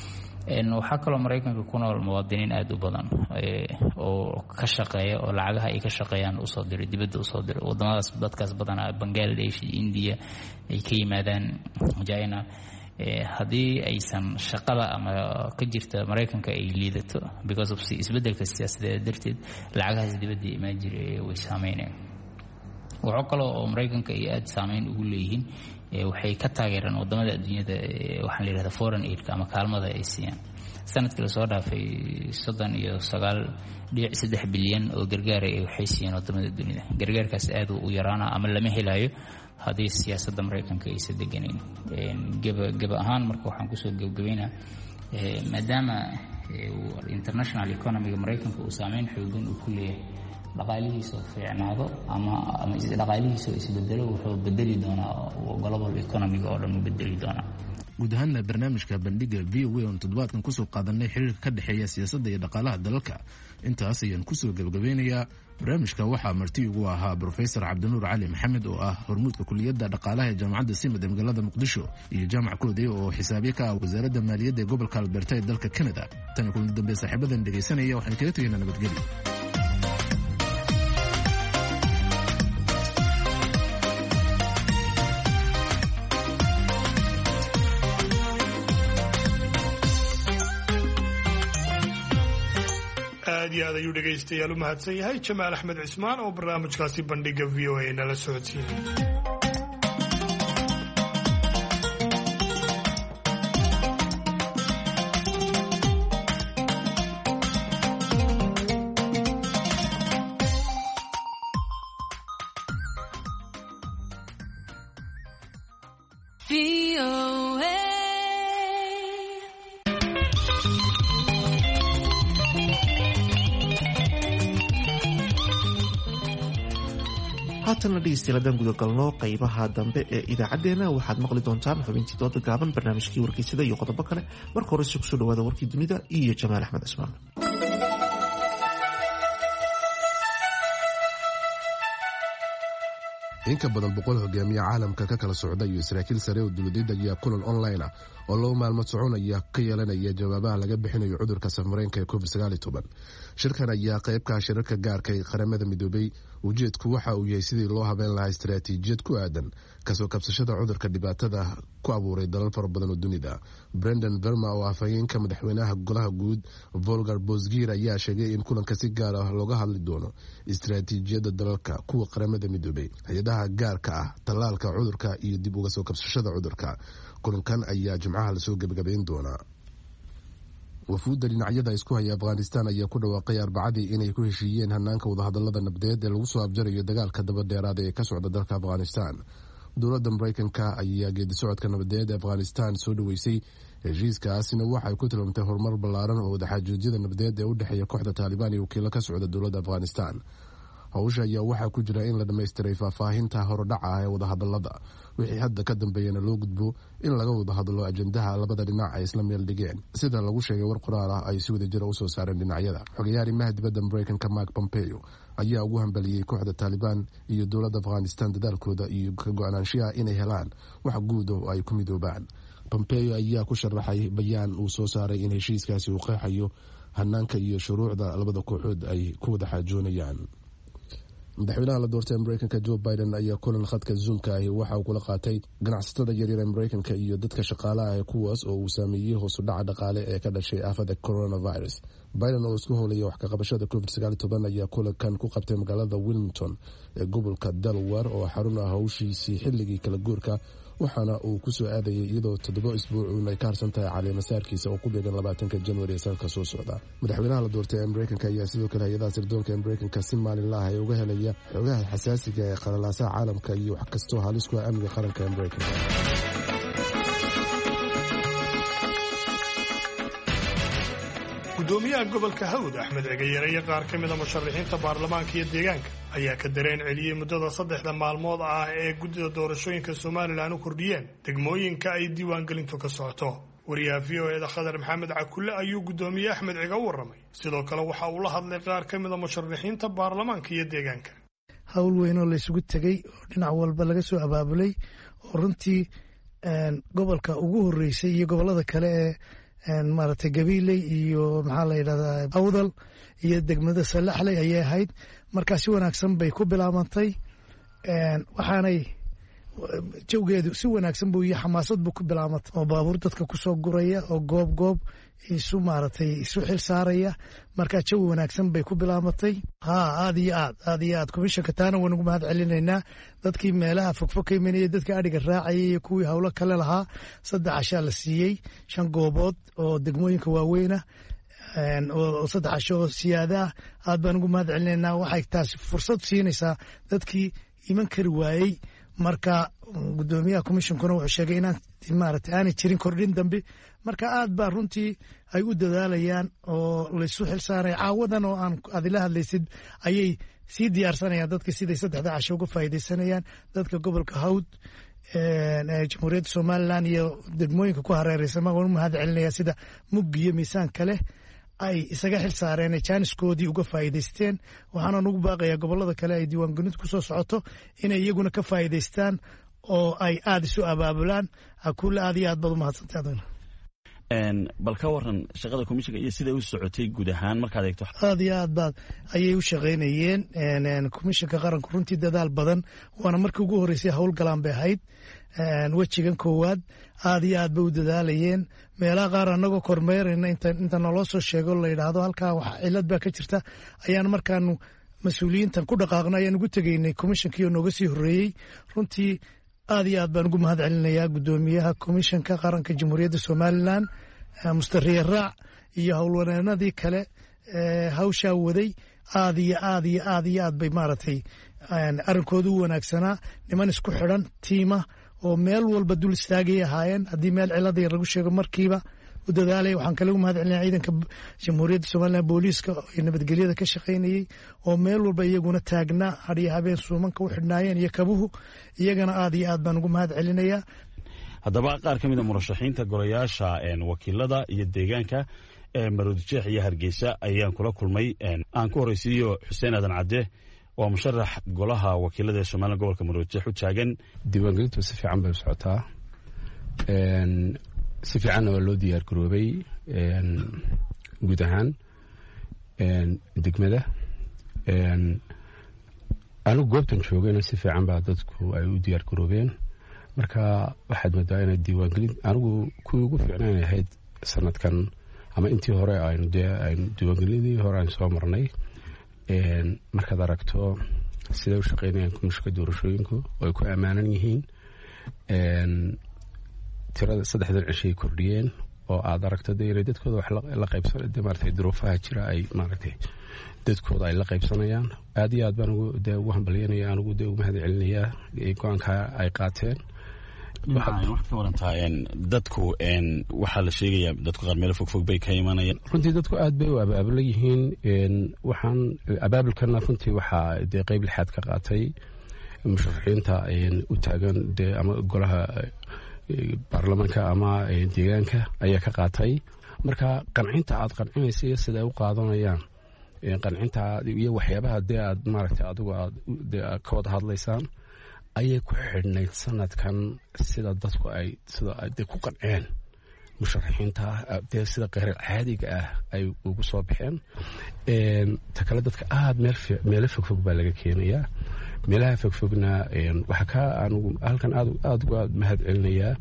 waxaa kaloo Maraykanka ku nool muwaadiniin aad u badan oo ka shaqeeya oo lacagaha ay ka shaqeeyaan usoo diray dibadda usoo diray wadamadaas. dadkaas badanaa Bangladesh iyo India ay ka yimaadaan China. haddii aysan shaqada ama ka jirta Maraykanka ay liidato because of isbedelka siyaasadeed darteed, lacagahaas dibadda imaan jiray way saameynayaan. waxaa kaloo oo Maraykanka ay aad saameyn ugu leeyihiin, waxay ka taageeraan wadamada adduunyada waxaan la yidhahdaa foreign aid-ka ama kaalmada ay siiyaan. sanadkii la soo dhaafay soddon iyo sagaal dhibic saddex bilyan oo gargaar ay waxay siiyeen wadamada dunida. gargaarkaas aad u yaraana ama lama helayo haddii siyaasadda Maraykanka aysan deganayn. geba ahaan marka waxaan kusoo gebagabeynaa, maadaama international economiga Maraykanka uu saameyn xoogan uu ku leeyahay, dhaqaalihiisa fiicnaado ama ama dhaqaalihiisa isbedelo wuxuu bedeli doonaa global economiga oo dhan u bedeli doonaa. guud ahaanna barnaamijka bandhiga V O A oon toddobaadkan kusoo qaadanay xiriirka ka dhexeeya siyaasadda iyo dhaqaalaha dalalka. intaas ayaan kusoo gebagabeynayaa. barnaamijka waxaa marti ugu ahaa Professor Cabdinuur Cali Maxamed oo ah hormuudka kuliyadda dhaqaalaha ee jaamacadda Simad ee magaalada Muqdisho, iyo jaamac Koodey oo xisaabiye ka ah wasaaradda maaliyadda ee gobolka Alberta ee dalka Canada. tan kulanti dambe saaxiibadan dhegeysanaya waxaan kaga tegaynaa nabadgelyo. aad iyo aad ayuu dhegaystayaal u mahadsan yahay Jamaal Axmed Cismaan oo barnaamijkaasi bandhiga V O A nala socodsiinay. haatanna dhegeystayaal gudagalno qaybaha dambe ee idaacaddeenna waxaad maqli doontaan xubintii dooda gaaban, barnaamijkii wargeysada iyo qodobo kale. marka hore si kusoo dhawaada warkii dunida iyo jamaal axmed cismaan. in ka badan boqol hogaamiye caalamka ka kala socda iyo saraakiil sare oo dowladda ayaa kulan online ah oo laba maalmood soconaya ka yeelanaya jawaabaha laga bixinayo cudurka safmareenka ee covid sagaal iyo toban. shirkan ayaa qaybka shirarka gaarka ee qaramada midoobay. ujeedku waxa uu yahay sidii loo habeyn lahaa istaraatiijiyad ku aadan kasoo kabsashada cudurka dhibaatada ku abuuray dalal fara badan oo dunida. Brendan Verma oo afhayeenka madaxweynaha golaha guud Volker Bozkir ayaa sheegay in kulanka si gaar ah looga hadli doono istaraatiijiyadda dalalka, kuwa qaramada midoobay, hay-adaha gaarka ah, tallaalka cudurka iyo dib uga soo kabsashada cudurka. kulankan ayaa jimcaha lasoo gebagabayn doonaa. wafuudda dhinacyada isku haya afghanistan ayaa ku dhawaaqay arbacadii inay ku heshiiyeen hanaanka wadahadalada nabdeed ee lagu soo abjarayo dagaalka dabadheeraada ee ka socda dalka afghanistan. dowladda maraykanka ayaa geedi socodka nabadeed ee afghanistan soo dhaweysay. heshiiskaasina waxay ku tilmaamtay horumar ballaaran oo wadaxaajoojyada nabadeed ee u dhexeeya kooxda taalibaan iyo wakiilo ka socda dowladda afghanistan. hawsha ayaa waxaa ku jira in la dhammaystiray faahfaahinta horodhaca ah ee wadahadalada. wixii hadda ka dambeeyana loo gudbo in laga wada hadlo ajendaha labada dhinac ay isla meel dhigeen, sida lagu sheegay war qoraal ah ay si wada jira usoo saareen dhinacyada. xogayaha arrimaha dibadda maraykanka Mark Pompeo ayaa ugu hambaliyey kooxda taalibaan iyo dowladda afghanistan dadaalkooda iyo ka go-aanaanshiyaha inay helaan wax guud oo ay ku midoobaan. Pompeo ayaa ku sharaxay bayaan uu soo saaray in heshiiskaasi uu qeexayo hanaanka iyo shuruucda labada kooxood ay ku wada xaajoonayaan. madaxweynaha la doortay ee maraykanka Joe Biden ayaa kulan khadka zoomka ahi waxa uu kula qaatay ganacsatada yaryar ee maraykanka iyo dadka shaqaalaha ah kuwaas oo uu saameeyey hoos u dhaca dhaqaale ee ka dhashay aafada coronavirus. Biden oo isku howlaya wax ka qabashada covid sagaal iyo toban ayaa kulankan ku qabtay magaalada Wilmington ee gobolka Delaware oo xarun ah hawshiisii xilligii kala guurka, waxaana uu ku soo aadayay iyadoo toddoba isbuuc ay ka harsan tahay caleemasaarkiisa oo ku beegan labaatanka January ee sanadka soo socda. madaxweynaha la doortay ee maraykanka ayaa sidoo kale hay-adaha sirdoonka ee maraykanka si maalinle ah ay uga helaya xogaha xasaasiga ee qalalaasaha caalamka iyo wax kastoo halis ku ah amniga qaranka ee maraykanka. gudoomiyaha gobolka hawd axmed cegayare iyo qaar ka mida musharaxiinta baarlamaanka iyo deegaanka ayaa ka dareen celiyey muddada saddexda maalmood ah ee guddida doorashooyinka somalilan u kordhiyeen degmooyinka ay diiwaangelintu ka socoto. wariyaha v o eda khadar maxamed cakulle ayuu gudoomiye axmed cega u warramay. sidoo kale waxa uu la hadlay qaar ka mida musharaxiinta baarlamaanka iyo deegaanka. hawl weyn oo laysugu tegey oo dhinac walba laga soo abaabulay oo runtii gobolka ugu horreysay iyo gobollada kale ee maaragtay gabiiley iyo maxaa la yidhahdaa awdal iyo degmada salaxley ayay ahayd. markaa si wanaagsan bay ku bilaabantay, waxaanay jawgeedu si wanaagsan buu iyo xamaasad buu ku bilaabantay oo baabuur dadka kusoo guraya oo goob goob isu maaragtay isu xil saaraya. markaa jawi wanaagsan bay ku bilaabantay. ha aad iyo aad aad iyo aad komishanka taana waan ugu mahad celinaynaa. dadkii meelaha fogfog ka imanayay, dadka adhiga raacayay iyo kuwii howlo kale lahaa, saddex cashaa la siiyey, shan goobood oo degmooyinka waaweyna oo saddex casho oo siyaada ah. aad baan ugu mahad celinaynaa. waxay taasi fursad siinaysaa dadkii iman kari waayey. marka gudoomiyaha komishankuna wuxuu sheegay inaan maaragtay aanay jirin kordhin dambe. marka aad baa runtii ay u dadaalayaan oo laysu xil saaray. caawadan oo aan adila hadlaysid ayay sii diyaarsanayaan dadka siday saddexda casho uga faa'iidaysanayaan. dadka gobolka hawd ee jamhuuriyadda somalilan iyo degmooyinka ku hareeraysan waan u mahad celinayaa sida mugg iyo miisaan kale ay isaga xil saareen ee jaaniskoodii uga faa'iidaysteen. waxaana ugu baaqayaa gobollada kale ay diiwaangelintu ku soo socoto inay iyaguna ka faa'iidaystaan oo ay aada isu abaabulaan. hakulle aad iyo aad baad u mahadsantay adagna. bal ka waran shaqada komishanka iyo siday u socotay guud ahaan markaad eegto. aad iyo aad baad ayay u shaqaynayeen komishanka qaranku runtii dadaal badan, waana markii ugu horreysay howlgalaan bay ahayd. wejigan koowaad aad iyo aad bay u dadaalayeen. meelaha qaar annagoo kormeerayna inta naloo soo sheego la yidhaahdo halkaa wax cilad baa ka jirta ayaan markaanu mas-uuliyiintan ku dhaqaaqna ayaan ugu tegaynay komishankii oo nooga sii horreeyey. runtii aad iyo aad baan ugu mahad celinayaa gudoomiyaha komishanka qaranka jamhuuriyadda somalilan mustariye raac iyo howlwaneenadii kale hawshaa waday. aad iyo aad iyo aad iyo aad bay maaragtay arrinkoodu u wanaagsanaa. niman isku xidhan tiima oo meel walba dul istaagay ahaayeen. haddii meel cilada yar lagu sheego markiiba u dadaalaya. waxaan kale ugu mahad celinaya ciidanka jamhuuriyadda somalilan booliiska ee nabadgelyada ka shaqaynayey oo meel walba iyaguna taagnaa hadhiyo habeen suumanka u xidhnaayeen iyo kabuhu, iyagana aad iyo aad baan ugu mahad celinayaa. haddaba qaar ka mid a murashaxiinta golayaasha wakiilada iyo deegaanka ee maroodijeex iyo hargeysa ayaan kula kulmay. aan ku horeysiiyo xuseen aadan cadde, waa musharax golaha wakiilada ee somalilan gobolka maroodijeex u taagan. diiwaangelintu si fiican bay u socotaa, si fiicanna waa loo diyaar garoobay guud ahaan degmada. anigu goobtan joogayna si fiican baa dadku ay u diyaar garoobeen, marka waxaad moodaa inay diiwaangelin anigu kuwii ugu fiicnayn ahayd sanadkan ama intii hore aynu dee aynu diiwaangelinii hore aynu soo marnay. markaad aragto siday u shaqaynayaan komishinka doorashooyinku oo ay ku ammaanan yihiin, tirada saddexdan cishay kordhiyeen oo aad aragto de inay dadkooda wax la qaybsan de maaragtay duruufaha jira ay maaragtay dadkooda ay la qaybsanayaan. aad iyo aad baan ugu dee ugu hambalyanaya, anigu dee ugu mahad celinayaa go-aanka ay qaateen. waxaad ka warantaa dadku waxaa la sheegayaa dadku qaar meelo fogfog bay ka imanayaan. runtii dadku aad bay u abaabulan yihiin. waxaan abaabulkana runtii waxaa dee qeyb lixaad ka qaatay musharaxiinta u taagan dee ama golaha baarlamaanka ama deegaanka ayaa ka qaatay. marka qancinta aad qancinaysa iyo sida ay u qaadanayaan qancinta iyo waxyaabaha dee aad maaragtay adigu aad dee ka wada hadlaysaan ayay ku xidhnayd sanadkan sida dadku ay sida dee ku qanceen musharaxiinta dee sida qeyr caadiga ah ay ugu soo baxeen. ta kale dadka aad meel meelo fogfog baa laga keenayaa. meelaha fogfogna waxaa ka anigu halkan aad aad uga mahad celinayaa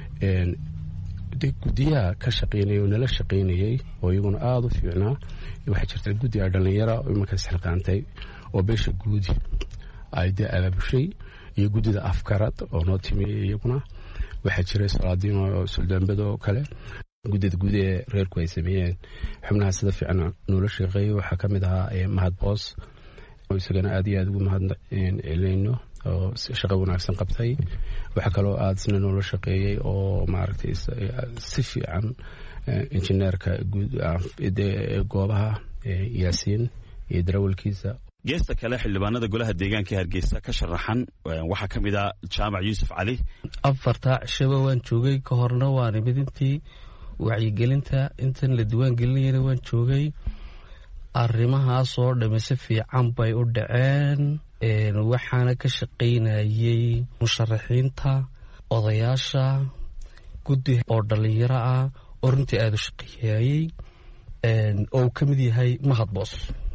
dee guddiyaha ka shaqaynaya oo nala shaqaynayay oo iyaguna aada u fiicnaa. waxaa jirta guddiga dhallinyara oo imanka isxilqaantay oo beesha guudi ay dee abaabushay iyo guddida afgarad oo noo timi. iyaguna waxaa jiray salaadiin oo suldaanbada oo kale. guddida guud ee reerku ay sameeyeen xubnaha sida fiican noola shaqeeyay waxaa ka mid ahaa mahad boos oo isagana aad iyo aad ugu mahad celinayno oo shaqo wanaagsan qabtay. waxaa kaloo aad isna noola shaqeeyey oo maaragtay si fiican injineerka guud ee goobaha yaasiin iyo darawalkiisa. geesta kale xildhibaanada golaha deegaanka hargeysa ka sharaxan waxaa ka mid ah jaamac yuusuf cali. afartaa cishaba waan joogay, ka horna waan imid intii wacyigelinta intan la diiwaan gelinayana waan joogay. arrimahaasoo dhamme si fiican bay u dhaceen. waxaana ka shaqaynayay musharaxiinta, odayaasha, guddi oo dhallinyaro ah oo runtii aada u shaqeeyayey oo uu ka mid yahay mahad boos.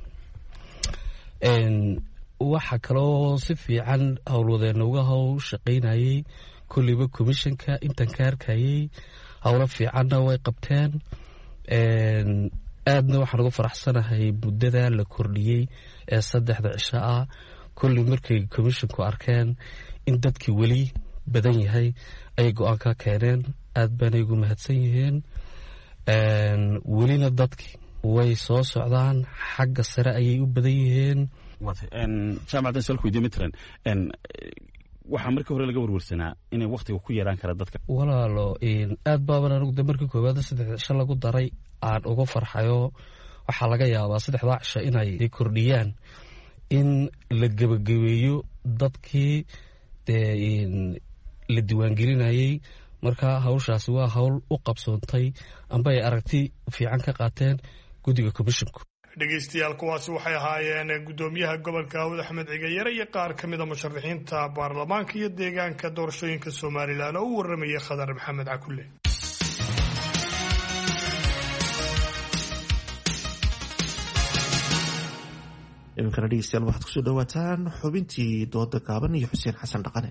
waxaa kaloo si fiican howlwadeenna uga howl shaqaynayay kolliba komishanka intan ka arkayay howlo fiicanna way qabteen. aadna waxaan uga faraxsanahay muddada la kordhiyey ee saddexda cisho ah. kolli markay komishinku arkeen in dadkii weli badan yahay ayay go-aan ka keeneen. aad baanay ugu mahadsan yihiin. welina dadki way soo socdaan, xagga sare ayay u badan yihiin. jaamacaddan su-aalku weydiye matran waxaa markii hore laga warwarsanaa inay waktiga ku yaraan kara dadka. walaalo aad baaban anigu de markii koowaad saddexda cisho lagu daray aan uga farxayo. waxaa laga yaabaa saddexdaa cisho inay kordhiyaan in la gebagabeeyo dadkii dee la diiwaangelinayey. marka hawshaasi waa hawl u qabsoontay amba ay aragti fiican ka qaateen guddiga komishinku. dhegaystayaal kuwaasi waxay ahaayeen guddoomiyaha gobolka hawd axmed cigayare iyo qaar ka mid a musharaxiinta baarlamaanka iyo deegaanka doorashooyinka somalilan oo u warramayay khadar maxamed cakulle. iminkana dhegeystayaal waxaad kusoo dhawaataan xubintii dooda gaaban iyo xuseen xasan dhaqane.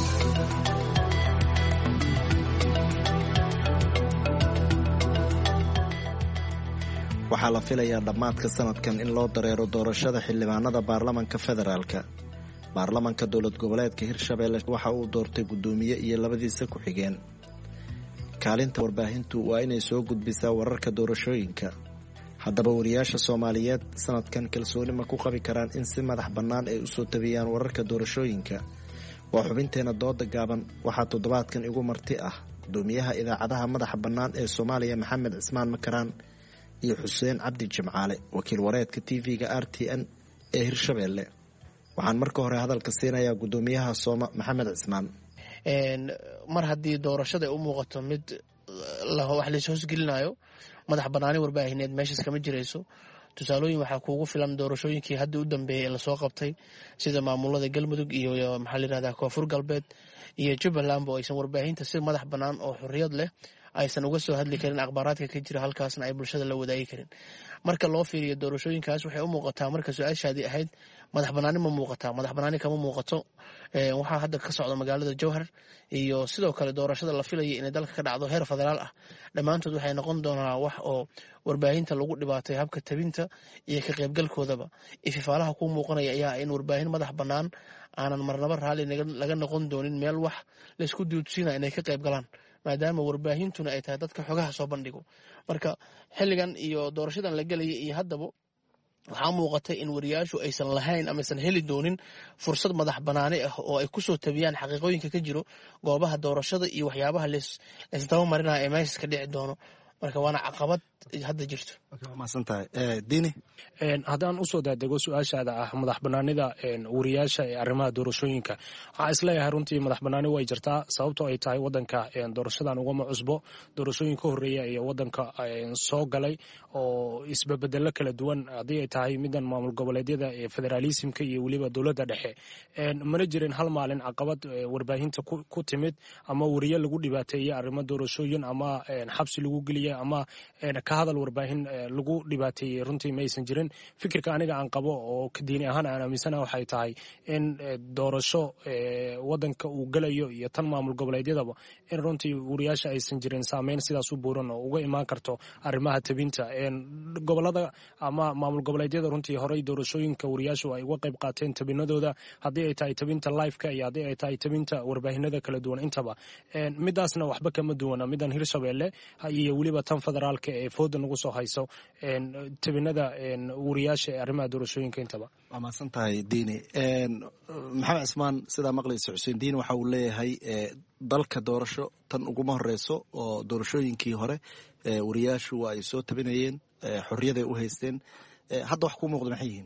waxaa la filayaa dhammaadka sanadkan in loo dareero doorashada xildhibaanada baarlamanka federaalka. baarlamanka dowlad goboleedka hirshabeelle waxa uu doortay guddoomiye iyo labadiisa ku-xigeen. kaalinta warbaahintu waa inay soo gudbisaa wararka doorashooyinka. haddaba wariyaasha soomaaliyeed sanadkan kalsooni ma ku qabi karaan in si madax bannaan ay usoo tabiyaan wararka doorashooyinka? waa xubinteena dooda gaaban. waxaa toddobaadkan igu marti ah gudoomiyaha idaacadaha madaxa bannaan ee soomaaliya maxamed cismaan makaraan iyo xuseen cabdi jimcaale wakiil wareedka t v-ga r t n ee hirshabeelle. waxaan marka hore hadalka siinayaa gudoomiyaha sooma maxamed cismaan. mar haddii doorashada ay u muuqato mid wax lays hoosgelinayo madax banaani warbaahineed meeshaas kama jirayso. tusaalooyin waxaa kuugu filan doorashooyinkii hadda u dambeeyey ee lasoo qabtay sida maamulada galmudug iyo maxaa layirahdaa koonfur galbeed iyo jubbaland oo aysan warbaahinta si madax bannaan oo xorriyad leh aysan uga soo hadli karin akhbaaraadka ka jira halkaasna ay bulshada la wadaagi karin. marka loo fiiriyo doorashooyinkaas waxay u muuqataa marka su-aashaadii ahayd madax banaani ma muuqataa madax banaani kama muuqato. waxaa hadda ka socda magaalada jowhar iyo sidoo kale doorashada la filayay inay dalka ka dhacdo heer federaal ah dhammaantood waxay noqon doonaa wax oo warbaahinta lagu dhibaatay habka tabinta iyo ka qaybgalkoodaba. ififaalaha ku muuqanaya ayaa in warbaahin madax bannaan aanan marnaba raalli laga noqon doonin meel wax laysku duudsiinaya inay ka qayb galaan maadaama warbaahintuna ay tahay dadka xogaha soo bandhigo. marka xilligan iyo doorashadan la gelayay iyo haddaba waxaa muuqatay in wariyaashu aysan lahayn ama aysan heli doonin fursad madax banaani ah oo ay kusoo tabiyaan xaqiiqooyinka ka jiro goobaha doorashada iyo waxyaabaha laysdaba marinaya ee meeshaas ka dhici doono. marka waana caqabad hadda jirto. haddaan usoo daadego su-aashaada ah madax banaanida wariyaasha ee arrimaha doorashooyinka waxaa isleeyahay runtii madax banaani way jirtaa sababtoo ay tahay wadanka doorashadan ugama cusbo doorashooyin ka horeeya iyo wadanka soo galay oo isbabedelo kala duwan haddii ay tahay midan maamul goboleedyada ee federaalismka iyo weliba dowladda dhexe. mana jirin hal maalin caqabad warbaahinta ku timid ama wariye lagu dhibaateeye arrimo doorashooyin ama xabsi lagu geliya ama ka hadal warbaahin lagu dhibaateeyey runtii maysan jirin. fikirka aniga aan qabo oo diini ahaan aan aaminsana waxay tahay in doorasho wadanka uu gelayo iyo tan maamul goboleedyadaba in runtii wariyaasha aysan jirin saameyn sidaas u buuran oo uga imaan karto arrimaha tabinta gobolada ama maamul goboleedyada. runtii horey doorashooyinka wariyaashu ay uga qayb qaateen tabinadooda haddii ay tahay tabinta liveka iyo haddii ay tahay tabinta warbaahinada kala duwan intaba. midaasna waxba kama duwana midan hirshabeelle iyo weliba tan federaalka ee fooda nagu soo hayso tabinada wariyaasha ee arrimaha doorashooyinka intaba. waa mahadsan tahay diini. maxamed cismaan sidaa maqlaysa xuseen diini waxa uu leeyahay dalka doorasho tan uguma horeyso oo doorashooyinkii hore wariyaashu ay soo tabinayeen xorriyaday u haysteen. hadda wax kuu muuqda maxay yihiin?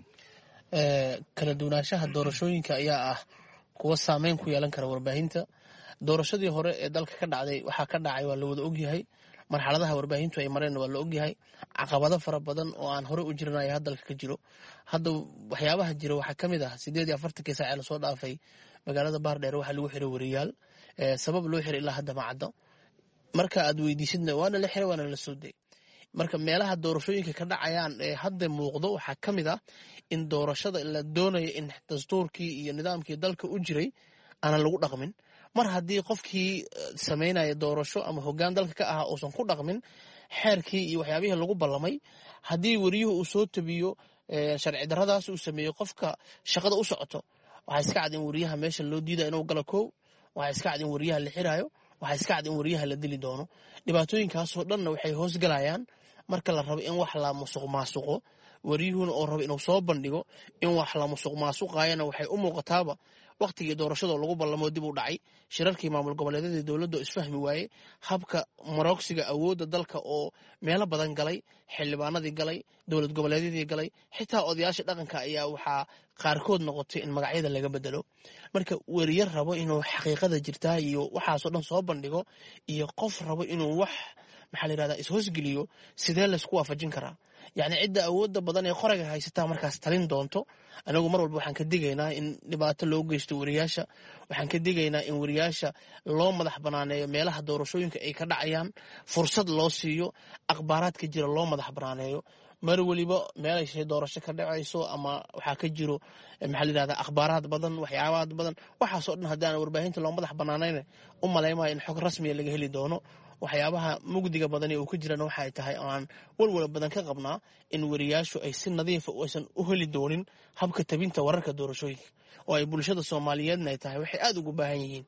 kala duwanaanshaha doorashooyinka ayaa ah kuwa saameyn ku yeelan kara warbaahinta. doorashadii hore ee dalka ka dhacday waxaa ka dhacay waa la wada ogyahay. marxaladaha warbaahintu ay mareen waa la ogyahay. caqabado fara badan oo aan hore u jirinaya hadalka ka jiro. hadda waxyaabaha jira waxaa ka mid ah sideed iyo afartankii saac ee lasoo dhaafay magaalada baardheer waxaa lagu xiray wariyaal. sabab loo xiray ilaa hadda ma caddo. marka aad weydiisidna waana la xiray waana la soo day. marka meelaha doorashooyinka ka dhacayaan ee hadda muuqdo waxaa ka mid ah in doorashada la doonayo in dastuurkii iyo nidaamkii dalka u jiray aanan lagu dhaqmin. mar haddii qofkii samaynaya doorasho ama hoggaan dalka ka ahaa uusan ku dhaqmin xeerkii iyo waxyaabihii lagu ballamay, haddii wariyuhu uu soo tabiyo sharci darradaas uu sameeyo qofka shaqada u socoto, waxaa iska cad in wariyaha meesha loo diidaya inuu galo koow, waxaa iska cad in wariyaha la xiraayo, waxaa iska cad in wariyaha la dili doono. dhibaatooyinkaasoo dhanna waxay hoosgalayaan marka la rabo in wax la musuq maasuqo, wariyuhuna oo rabo inuu soo bandhigo in wax la musuq maasuqaayana waxay u muuqataaba waqtigii doorashadoo lagu ballamo dib u dhacay, shirarkii maamul goboleedyadii dowladda oo isfahmi waaye, habka maroogsiga awoodda dalka oo meelo badan galay, xildhibaanadii galay, dowlad goboleedyadii galay, xitaa odayaasha dhaqanka ayaa waxaa qaarkood noqotay in magacyada laga bedelo. marka weriye rabo inuu xaqiiqada jirtaa iyo waxaasoo dhan soo bandhigo iyo qof rabo inuu wax maxaa la yirahdaa is-hoosgeliyo, sidee laysku waafajin karaa? yacni cidda awoodda badan ee qorayga haysataa markaas talin doonto. anagu mar walba waxaan ka digaynaa in dhibaato loo geysto wariyaasha, waxaan ka digaynaa in wariyaasha loo madax banaaneeyo meelaha doorashooyinka ay ka dhacayaan, fursad loo siiyo, akhbaaraadka jira loo madax banaaneeyo. mar weliba meelay doorasho ka dhacayso ama waxaa ka jiro maxaa la yirahdaa akhbaaraad badan, waxyaabaad badan, waxaasoo dhan haddii aan warbaahinta loo madax banaanayn u malaymayo in xog rasmiya laga heli doono. waxyaabaha mugdiga badan ee uu ka jirana waxay tahay oo aan walwala badan ka qabnaa in wariyaashu ay si nadiifa aysan u heli doonin habka tabinta wararka doorashooyinka, oo ay bulshada soomaaliyeedna ay tahay waxay aada ugu baahan yihiin.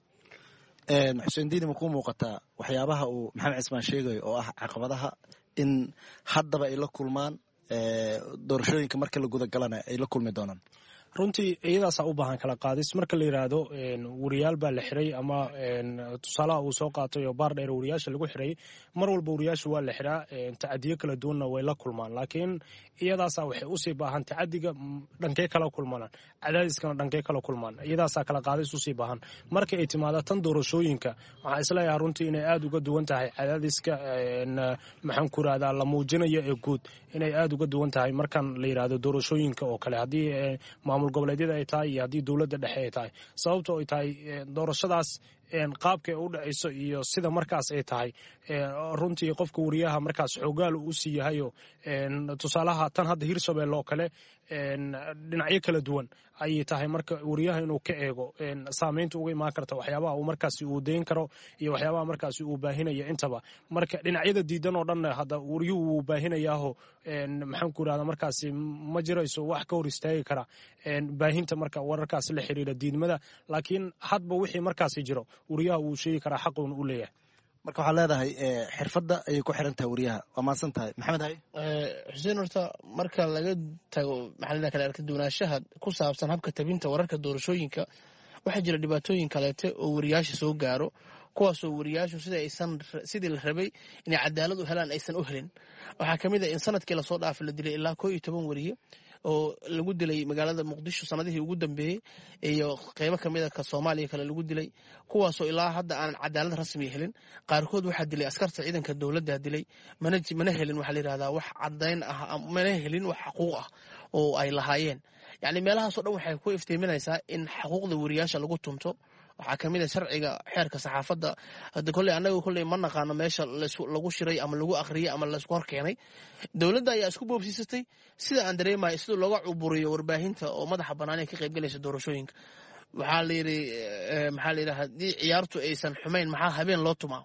xuseen diini ma kuu muuqataa waxyaabaha uu maxamed cismaan sheegayo oo ah caqabadaha in haddaba ay la kulmaan doorashooyinka marka la gudagalana ay la kulmi doonaan? runtii iyadaasaa u baahan kala qaadis marka la yidhaahdo wariyaal baa la xiray ama tusaalaha uu soo qaatay oo baar dheer wariyaasha lagu xiray mar walba wariyaasha waa la xiraa tacadiyo kala duwanna way la kulmaan laakiin iyadaasaa waxay usii baahan tacadiga dhankee kala kulmaan cadaadiskana dhankee kala kulmaan iyadaasaa kala qaadis usii baahan marka ay timaada tan doorashooyinka waxaa isleeyahay runtii inay aada uga duwan tahay cadaadiska maxaan ku irahdaa la muujinayo ee guud inay aada uga duwan tahay markan la yidhaahdo doorashooyinka oo kale haddii maamul goboleedyada ay tahay iyo haddii dowladda dhexe ay tahay sababto ay tahay doorashadaas qaabka u dhacayso iyo sida markaas ay tahay runtii qofka wariyaha markaas xoogaal u sii yahayo tusaalaha tan hadda hirshabelle oo kale dhinacyo kala duwan ayay tahay marka wariyaha inuu ka eego saamaynta uga imaan karta waxyaabaha uu markaasi uu dayn karo iyo waxyaabaha markaasi uu baahinaya intaba marka dhinacyada diidan oo dhan hadda wariyuhu wuu baahinayaaho maxaan ku irahdaa markaasi ma jirayso wax ka hor istaagi kara baahinta marka wararkaasi la xiriira diidmada laakiin hadba wixii markaasi jiro wariyaha wuu sheegi karaa xaquuna u leeyahay marka waxaa leedahay xirfadda ayay ku xiran tahay wariyaha waa mahadsan tahay maxamed hay xuseen horta marka laga tago maxaa kale arka duwanaanshaha ku saabsan habka tabinta wararka doorashooyinka waxaa jira dhibaatooyin kaleete oo wariyaasha soo gaaro kuwaasoo wariyaashu sida aysan sidii la rabay inay cadaalad u helaan aysan u helin waxaa ka mid ah in sanadkii lasoo dhaafay la dilay ilaa koo iyo toban wariye oo lagu dilay magaalada muqdisho sanadihii ugu dambeeyey iyo qeybo kamid a ka soomaaliya kale lagu dilay kuwaasoo ilaa hadda aanan cadaalad rasmi helin qaarkood waxaa dilay askarta ciidanka dowladda dilay mana helin waxaa la yidhahdaa wax cadayn ah mana helin wax xaquuq ah oo ay lahaayeen yacni meelahaasoo dhan waxay ku iftiiminaysaa in xuquuqda wariyaasha lagu tunto waxaa ka mid a sharciga xeerka saxaafadda hadda kolley annaga kolley ma naqaano meesha lagu shiray ama lagu akhriyey ama laysku horkeenay dowladda ayaa isku boobsiisatay sida aan dareemayo sida looga cuburiyo warbaahinta oo madaxa bannaan ee ka qaybgalaysa doorashooyinka waxaa la yidhi maxaa la yidhaha haddii ciyaartu aysan xumayn maxaa habeen loo tumaa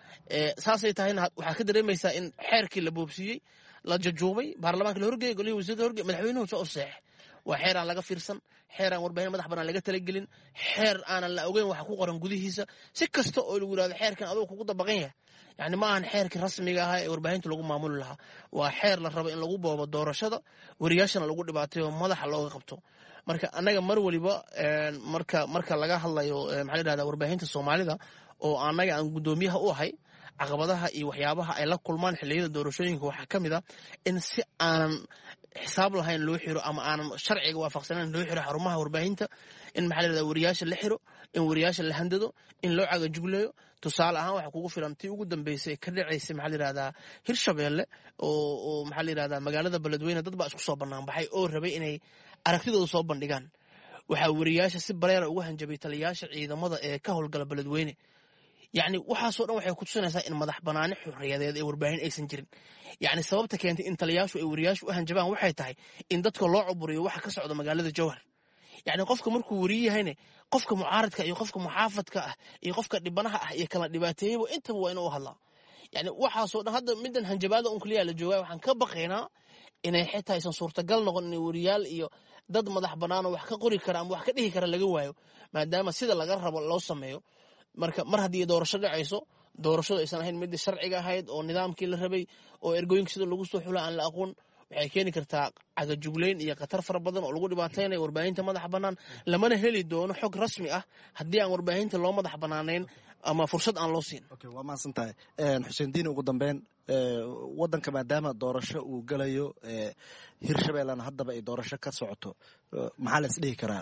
saasay tahayna waxaa ka dareemaysaa in xeerkii la boobsiiyey la jajuubay baarlamaanka la horgeeyay golihii wasiirada horgeey madaxweynuhu soo useex waa xeer aan laga fiirsan xeer aan warbaahin madax bannaan laga talagelin xeer aanan la ogeyn waxa ku qoran gudihiisa si kasta oo lagu yidhahdo xeerkan adoo kugu dabaqan yahay yacni ma ahan xeerkii rasmiga ahaa ee warbaahinta lagu maamuli lahaa waa xeer la rabo in lagu boobo doorashada wariyaashana lagu dhibaatayo madaxa looga qabto marka annaga mar waliba marka marka laga hadlayo maxaa la yidhahdaa warbaahinta soomaalida oo annaga aan guddoomiyaha u ahay caqabadaha iyo waxyaabaha ay la kulmaan xilliyada doorashooyinka waxaa ka mid a in si aanan xisaab lahayn loo xiro ama aanan sharciga waafaqsanayn loo xiro xarumaha warbaahinta in maxaa la yidhahdaa wariyaasha la xiro in wariyaasha la handado in loo cagajugleeyo tusaale ahaan waxa kugu filan tii ugu dambeysay ka dhacaysay maxaa la yidhahdaa hirshabelle oo oo maxaa la yidhahdaa magaalada beledweyne dad baa isku soo bannaan baxay oo rabay inay aragtidooda soo bandhigaan waxaa wariyaasha si bareera ugu hanjabay taliyayaasha ciidamada ee ka howlgala beledweyne yacni waxaasoo dhan waxay kutusinaysaa in madax banaani xorriyadeed ee warbaahin aysan jirin yacni sababta keentay in taliyayaashu ay wariyaashu u hanjabaan waxay tahay in dadka loo cuburiyo waxa ka socda magaalada jowhar yacni qofka markuu wariye yahayne qofka mucaaradka iyo qofka muxaafadka ah iyo qofka dhibanaha ah iyo kala dhibaateeyaba intaba waa inuu u hadlaa yacni waxaasoo dhan hadda middan hanjabaada un kaliya la joogaa waxaan ka baqaynaa inay xitaa aysan suurtagal noqon inay wariyaal iyo dad madax bannaanoo wax ka qori kara ama wax ka dhihi kara laga waayo maadaama sida laga rabo loo sameeyo marka mar haddii doorasho dhacayso doorashadu aysan ahayn midii sharciga ahayd oo nidaamkii la rabay oo ergooyinka sida lagu soo xula aan la aqoon waxay keeni kartaa cagajugleyn iyo khatar fara badan oo lagu dhibaataynayo warbaahinta madax bannaan lamana heli doono xog rasmi ah haddii aan warbaahinta loo madax bannaanayn ama fursad aan loo siin waa mahadsan tahay xuseen diin ugu dambeyn waddanka maadaama doorasho uu gelayo hirshabellena haddaba ay doorasho ka socoto maxaa la isdhihi karaa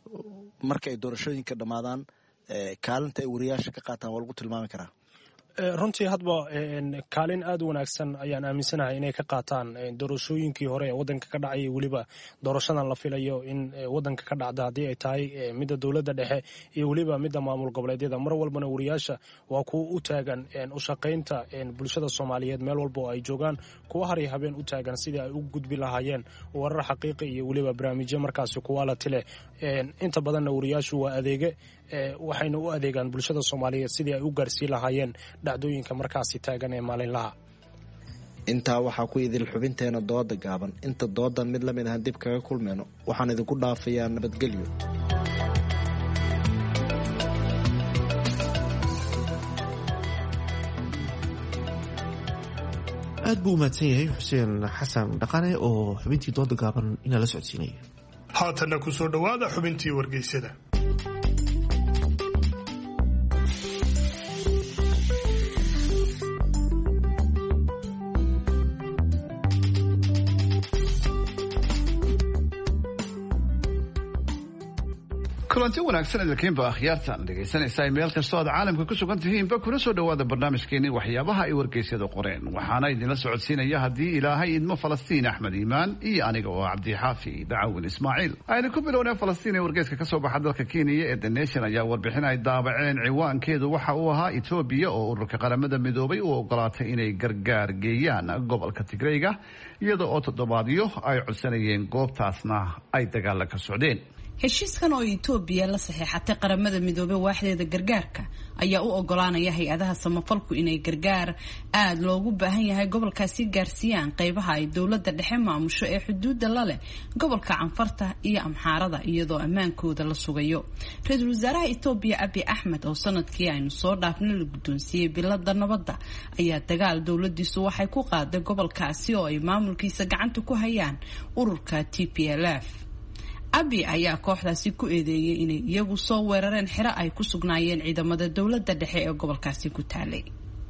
marka ay doorashooyinka dhammaadaan kaalinta ay wariyaasha ka qaataan waa lagu tilmaami karaa runtii hadba kaalin aad u wanaagsan ayaan aaminsanahay inay ka qaataan doorashooyinkii hore ee wadanka ka dhacay weliba doorashadan la filayo in wadanka ka dhacda haddii ay tahay midda dowladda dhexe iyo weliba midda maamul goboleedyada mar walbana wariyaasha waa kuwa u taagan u shaqaynta bulshada soomaaliyeed meel walba oo ay joogaan kuwa har iyo habeen u taagan sidii ay u gudbi lahaayeen warar xaqiiqi iyo weliba barnaamijyo markaasi kuwaalati leh inta badanna wariyaashu waa adeege waxayna u adeegaan bulshada soomaaliyeed sidii ay u gaarsiin lahaayeen dhacdooyinka markaasi taagan ee maalinlaha intaa waxaa ku idil xubinteena dooda gaaban inta doodan mid lamid ahaan dib kaga kulmeyno waxaan idinku dhaafayaa nabadgelyo aad buu u mahadsan yahay xuseen xasan dhaqane oo xubintii dooda gaaban inaa la socodsiinaya haatanna ku soo dhowaada xubintii wargeysada. kulanti wanaagsan idinkiinba akhyaartan dhegaysanaysaa meel kastoo aad caalamka ku sugan tihiinba kuna soo dhowaada barnaamijkeenii waxyaabaha ay wargeysyadu qoreen waxaana idinla socodsiinaya haddii ilaahay idmo falastiin axmed iimaan iyo aniga oo cabdixaafi dacawin ismaaciil aynu ku bilownay falastiin ee wargeyska ka soo baxa dalka kenya ee the nation ayaa warbixin ay daabaceen ciwaankeedu waxa uu ahaa etoobiya oo ururka qaramada midoobay u ogolaatay inay gargaar geeyaan gobolka tigreyga iyada oo toddobaadyo ay codsanayeen goobtaasna ay dagaala ka socdeen. heshiiskan oo Itoobiya la saxiixatay qaramada midoobay waaxdeeda gargaarka ayaa u ogolaanaya hay-adaha samafalku inay gargaar aad loogu baahan yahay gobolkaasi gaarsiiyaan qaybaha ay dowladda dhexe maamusho ee xuduudda la leh gobolka Canfarta iyo Amxaarada iyadoo ammaankooda la sugayo. Ra-iisul wasaaraha Itoobiya Abiy Ahmed oo sanadkii aynu soo dhaafnay la guddoonsiiyay bilada nabadda ayaa dagaal dowladiisu waxay ku qaaday gobolkaasi oo ay maamulkiisa gacanta ku hayaan ururka T P L F. Abiy ayaa kooxdaasi ku eedeeyay inay iyagu soo weerareen xiro ay ku sugnaayeen ciidamada dowladda dhexe ee gobolkaasi ku taalay.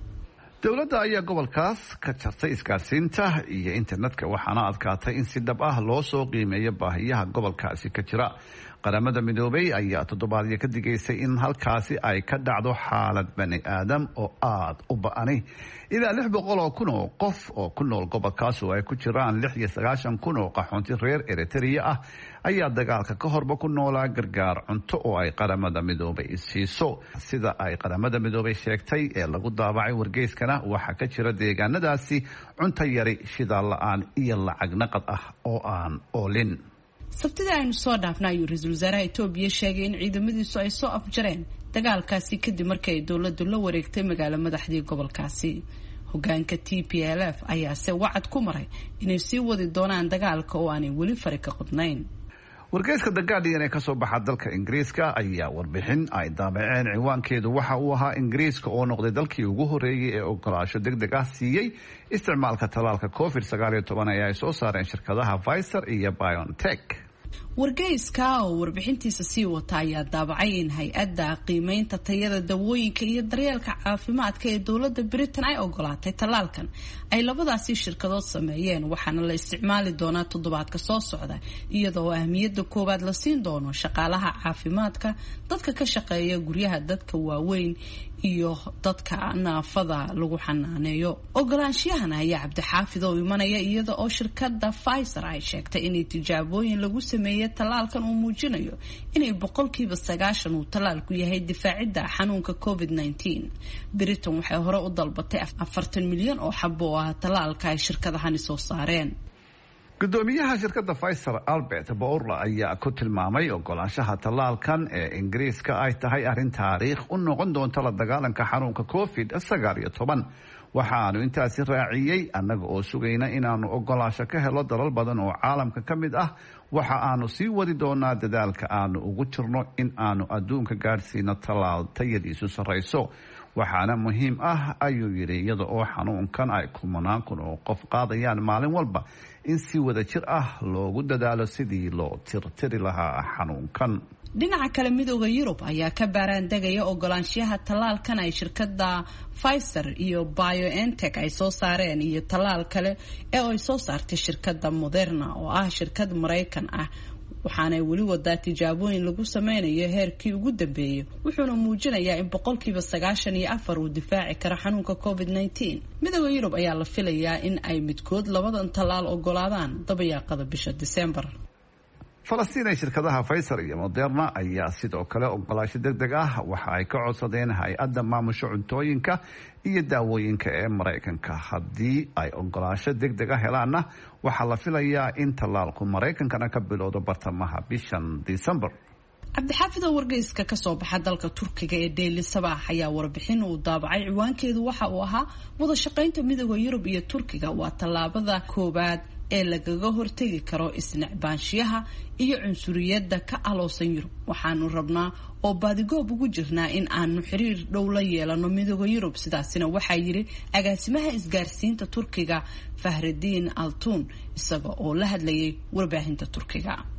dowladda ayaa gobolkaas ka jartay isgaarsiinta iyo internetka waxaana adkaatay in si dhab ah loo soo qiimeeyo baahiyaha gobolkaasi ka jira. qaramada midoobay ayaa toddobaadyo ka digaysay in halkaasi ay ka dhacdo xaalad bani aadam oo aad u ba-ani. ilaa lix boqol oo kun oo qof oo ku nool gobolkaas oo ay ku jiraan lix iyo sagaashan kun oo qaxoonti reer Eritrea ah ayaa dagaalka ka horba ku noolaa gargaar cunto oo ay qaramada midoobay siiso. sida ay qaramada midoobay sheegtay ee lagu daabacay wargeyskana waxaa ka jira deegaanadaasi cunto yari, shidaal la-aan iyo lacag naqad ah oo aan oolin. sabtida aynu soo dhaafnay ayuu ra-iisul wasaaraha Itoobiya sheegay in ciidamadiisu ay soo afjareen dagaalkaasi kadib markii ay dowladdu la wareegtay magaalo madaxdii gobolkaasi. hogaanka T P L F ayaa se wacad ku maray inay sii wadi doonaan dagaalka oo aanay weli fari ka qodnayn. wargeyska The Guardian ee ka soo baxa dalka Ingiriiska ayaa warbixin ay daabaceen ciwaankeedu waxa uu ahaa Ingiriiska oo noqday dalkii ugu horeeyay ee ogolaasho degdeg ah siiyay isticmaalka talaalka covid sagaal iyo toban ee ay soo saareen shirkadaha Pfizer iyo BioNTech. wargeyska oo warbixintiisa sii wata ayaa daabacay in hay-adda qiimeynta tayada dawooyinka iyo daryeelka caafimaadka ee dowladda Britain ay ogolaatay talaalkan ay labadaasi shirkadood sameeyeen waxaana la isticmaali doonaa toddobaadka soo socda iyadoo ahmiyadda koowaad la siin doono shaqaalaha caafimaadka, dadka ka shaqeeya guryaha dadka waaweyn iyo dadka naafada lagu xanaaneeyo. ogolaanshiyahan ayaa cabdixaafid oo imanaya iyada oo shirkadda Pfizer ay sheegtay inay tijaabooyin lagu sameeyay talaalkan uu muujinayo inay boqolkiiba sagaashan uu talaalku yahay difaacidda xanuunka covid nineteen. Britain waxay hore u dalbatay afartan milyan oo xabo oo ah talaalka ay shirkadahani soo saareen. gudoomiyaha shirkadda Pfizer Albert Bourla ayaa ku tilmaamay ogolaanshaha talaalkan ee Ingiriiska ay tahay arrin taariikh u noqon doonta la dagaalanka xanuunka covid sagaal iyo toban. waxaanu intaasi raaciyay annaga oo sugayna inaanu ogolaasho ka helo dalal badan oo caalamka ka mid ah waxa aanu sii wadi doonaa dadaalka aanu ugu jirno in aanu adduunka gaadhsiino talaal tayadiisu sarrayso. waxaana muhiim ah ayuu yidhi iyada oo xanuunkan ay kumanaan kun oo qof qaadayaan maalin walba in si wada jir ah loogu dadaalo sidii loo tirtiri lahaa xanuunkan. dhinaca kale midowda Yurub ayaa ka baaraan degaya ogolaanshaha talaalkan ay shirkadda Pfizer iyo BioNTech ay soo saareen iyo talaal kale ee ay soo saartay shirkadda Moderna oo ah shirkad Mareykan ah waxaana weli wadaa tijaabooyin lagu sameynayo heerkii ugu dambeeyay wuxuuna muujinayaa in boqolkiiba sagaashan iyo afar uu difaaci karo xanuunka covid nineteen. midowda Yurub ayaa la filayaa in ay midkood labadan talaal ogolaadaan dabayaaqada bisha December. falastiin ee shirkadaha Pfizer iyo Moderna ayaa sidoo kale ogolaasho degdeg ah waxa ay ka codsadeen hay-adda maamusho cuntooyinka iyo daawooyinka ee Mareykanka. haddii ay ogolaasho degdeg ah helaana waxaa la filayaa in talaalku Mareykankana ka bilowdo bartamaha bishan December. cabdixaafid oo wargeyska ka soo baxa dalka Turkiga ee Daily Sabah ayaa warbixin uu daabacay ciwaankeedu waxa uu ahaa wada shaqaynta midowda Yurub iyo Turkiga waa tallaabada koobaad ee lagaga hortagi karo isnacbaanshiyaha iyo cunsuriyadda ka aloosan Yurub. waxaanu rabnaa oo baadigoob ugu jirnaa in aanu xiriir dhow la yeelano midowda Yurub. sidaasina waxaa yiri agaasimaha isgaarsiinta Turkiga Fahrettin Altun isaga oo la hadlayay warbaahinta Turkiga.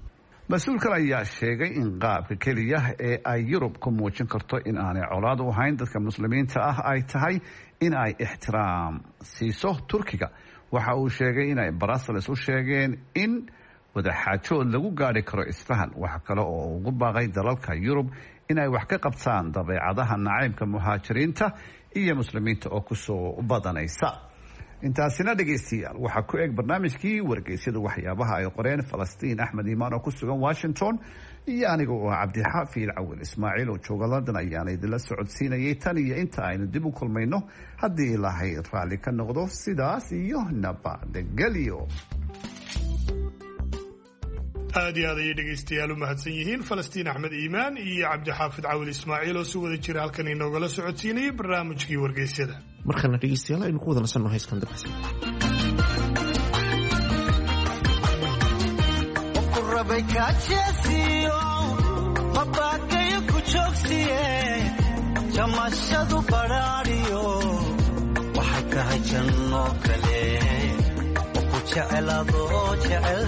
mas-uulkan ayaa sheegay in qaabka keliya ee ay yurub ku muujin karto in aanay colaad u ahayn dadka muslimiinta ah ay tahay in ay ixtiraam siiso turkiga. waxa uu sheegay inay Brussels u sheegeen in wadaxaajood lagu gaari karo isfahan. waxa kale oo ugu baaqay dalalka yurub inay wax ka qabtaan dabeecadaha nacaybka muhaajiriinta iyo muslimiinta oo kusoo badanaysa. intaasina dhegeystayaal waxaa ku eg barnaamijkii wargeysyada waxyaabaha ay qoreen Falastiin Axmed Iimaan oo ku sugan Washington iyo aniga oo Cabdixaafid Cawil Ismaaciil oo jooga London ayaan idinla socodsiinayay tan iyo inta aynu dib u kulmayno haddii Ilaahay raali ka noqdo. sidaas iyo nabadgelyo. aad iyo aad ayay dhegaystayaal u mahadsan yihiin Falastiin Axmed Iimaan iyo Cabdixaafid Cawil Ismaaciil oo si wada jira halkan inagala socodsiinayay barnaamijkii wargeysyada. markana dhegeystayaal aynu ku wada nasanno heeskan dabacsan. rabay kaajesiyo mabakayo ku joogsiye jamashadu baraariyo waxay tahay janno kale oo ku jecelaado jecel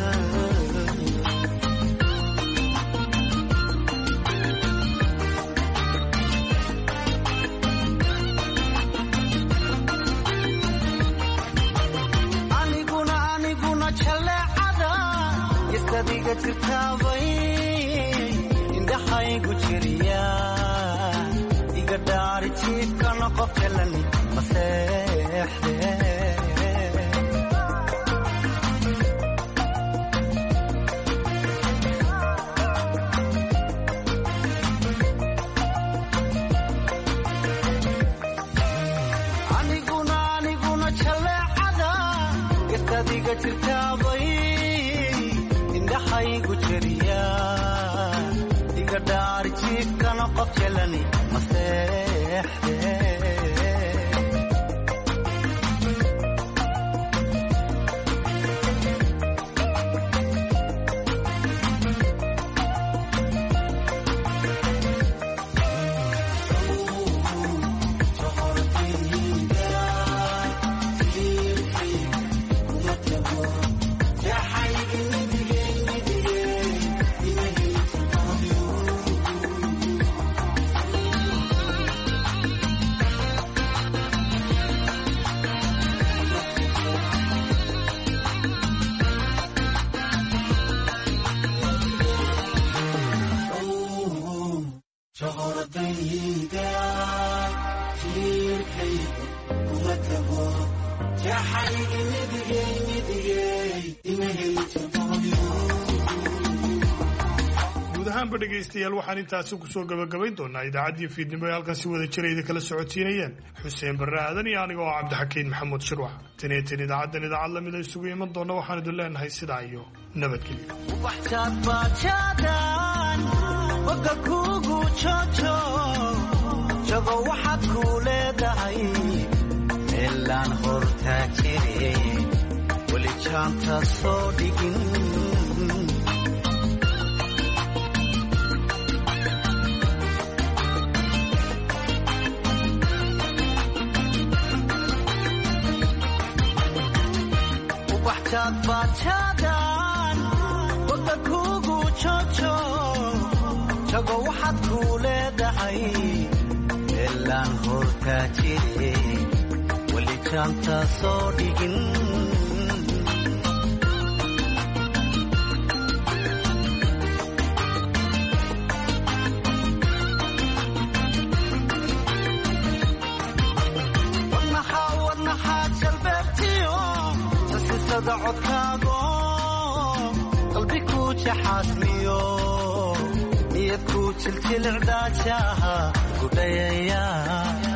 adiga jirtaabay indhaxaygu jiriya iga dhaari jiifkana qof helani maseexde aniguna aniguna jaleecada gastadiga jirtaabay indhaxaygu jiriya iga dhaari jiifkana qof jelani maseexde dhegeystayaal waxaan intaasi ku soo gabagabayn doonaa idaacaddii fiidnimo ee halkan si wada jira idin kala socodsiinayeen xuseen barre aadan iyo aniga oo cabdixakiin maxamuud shirwax. taniyateen idaacaddan idaacad lamid a isugu iman doona waxaan idin leenahay sidaa iyo nabadgelyo. oga kugu jojo jago waxaad ku leedahay meelaan hortaa jire weli jaanta soo dhigin bajadan oga kugu jojo jago waxaad ku leedahay meelaan hortaa jire weli jaanta soo dhigin codkaago qalbi ku jaxaasmiyo niyad ku jiljilcdaajaha gudhayaya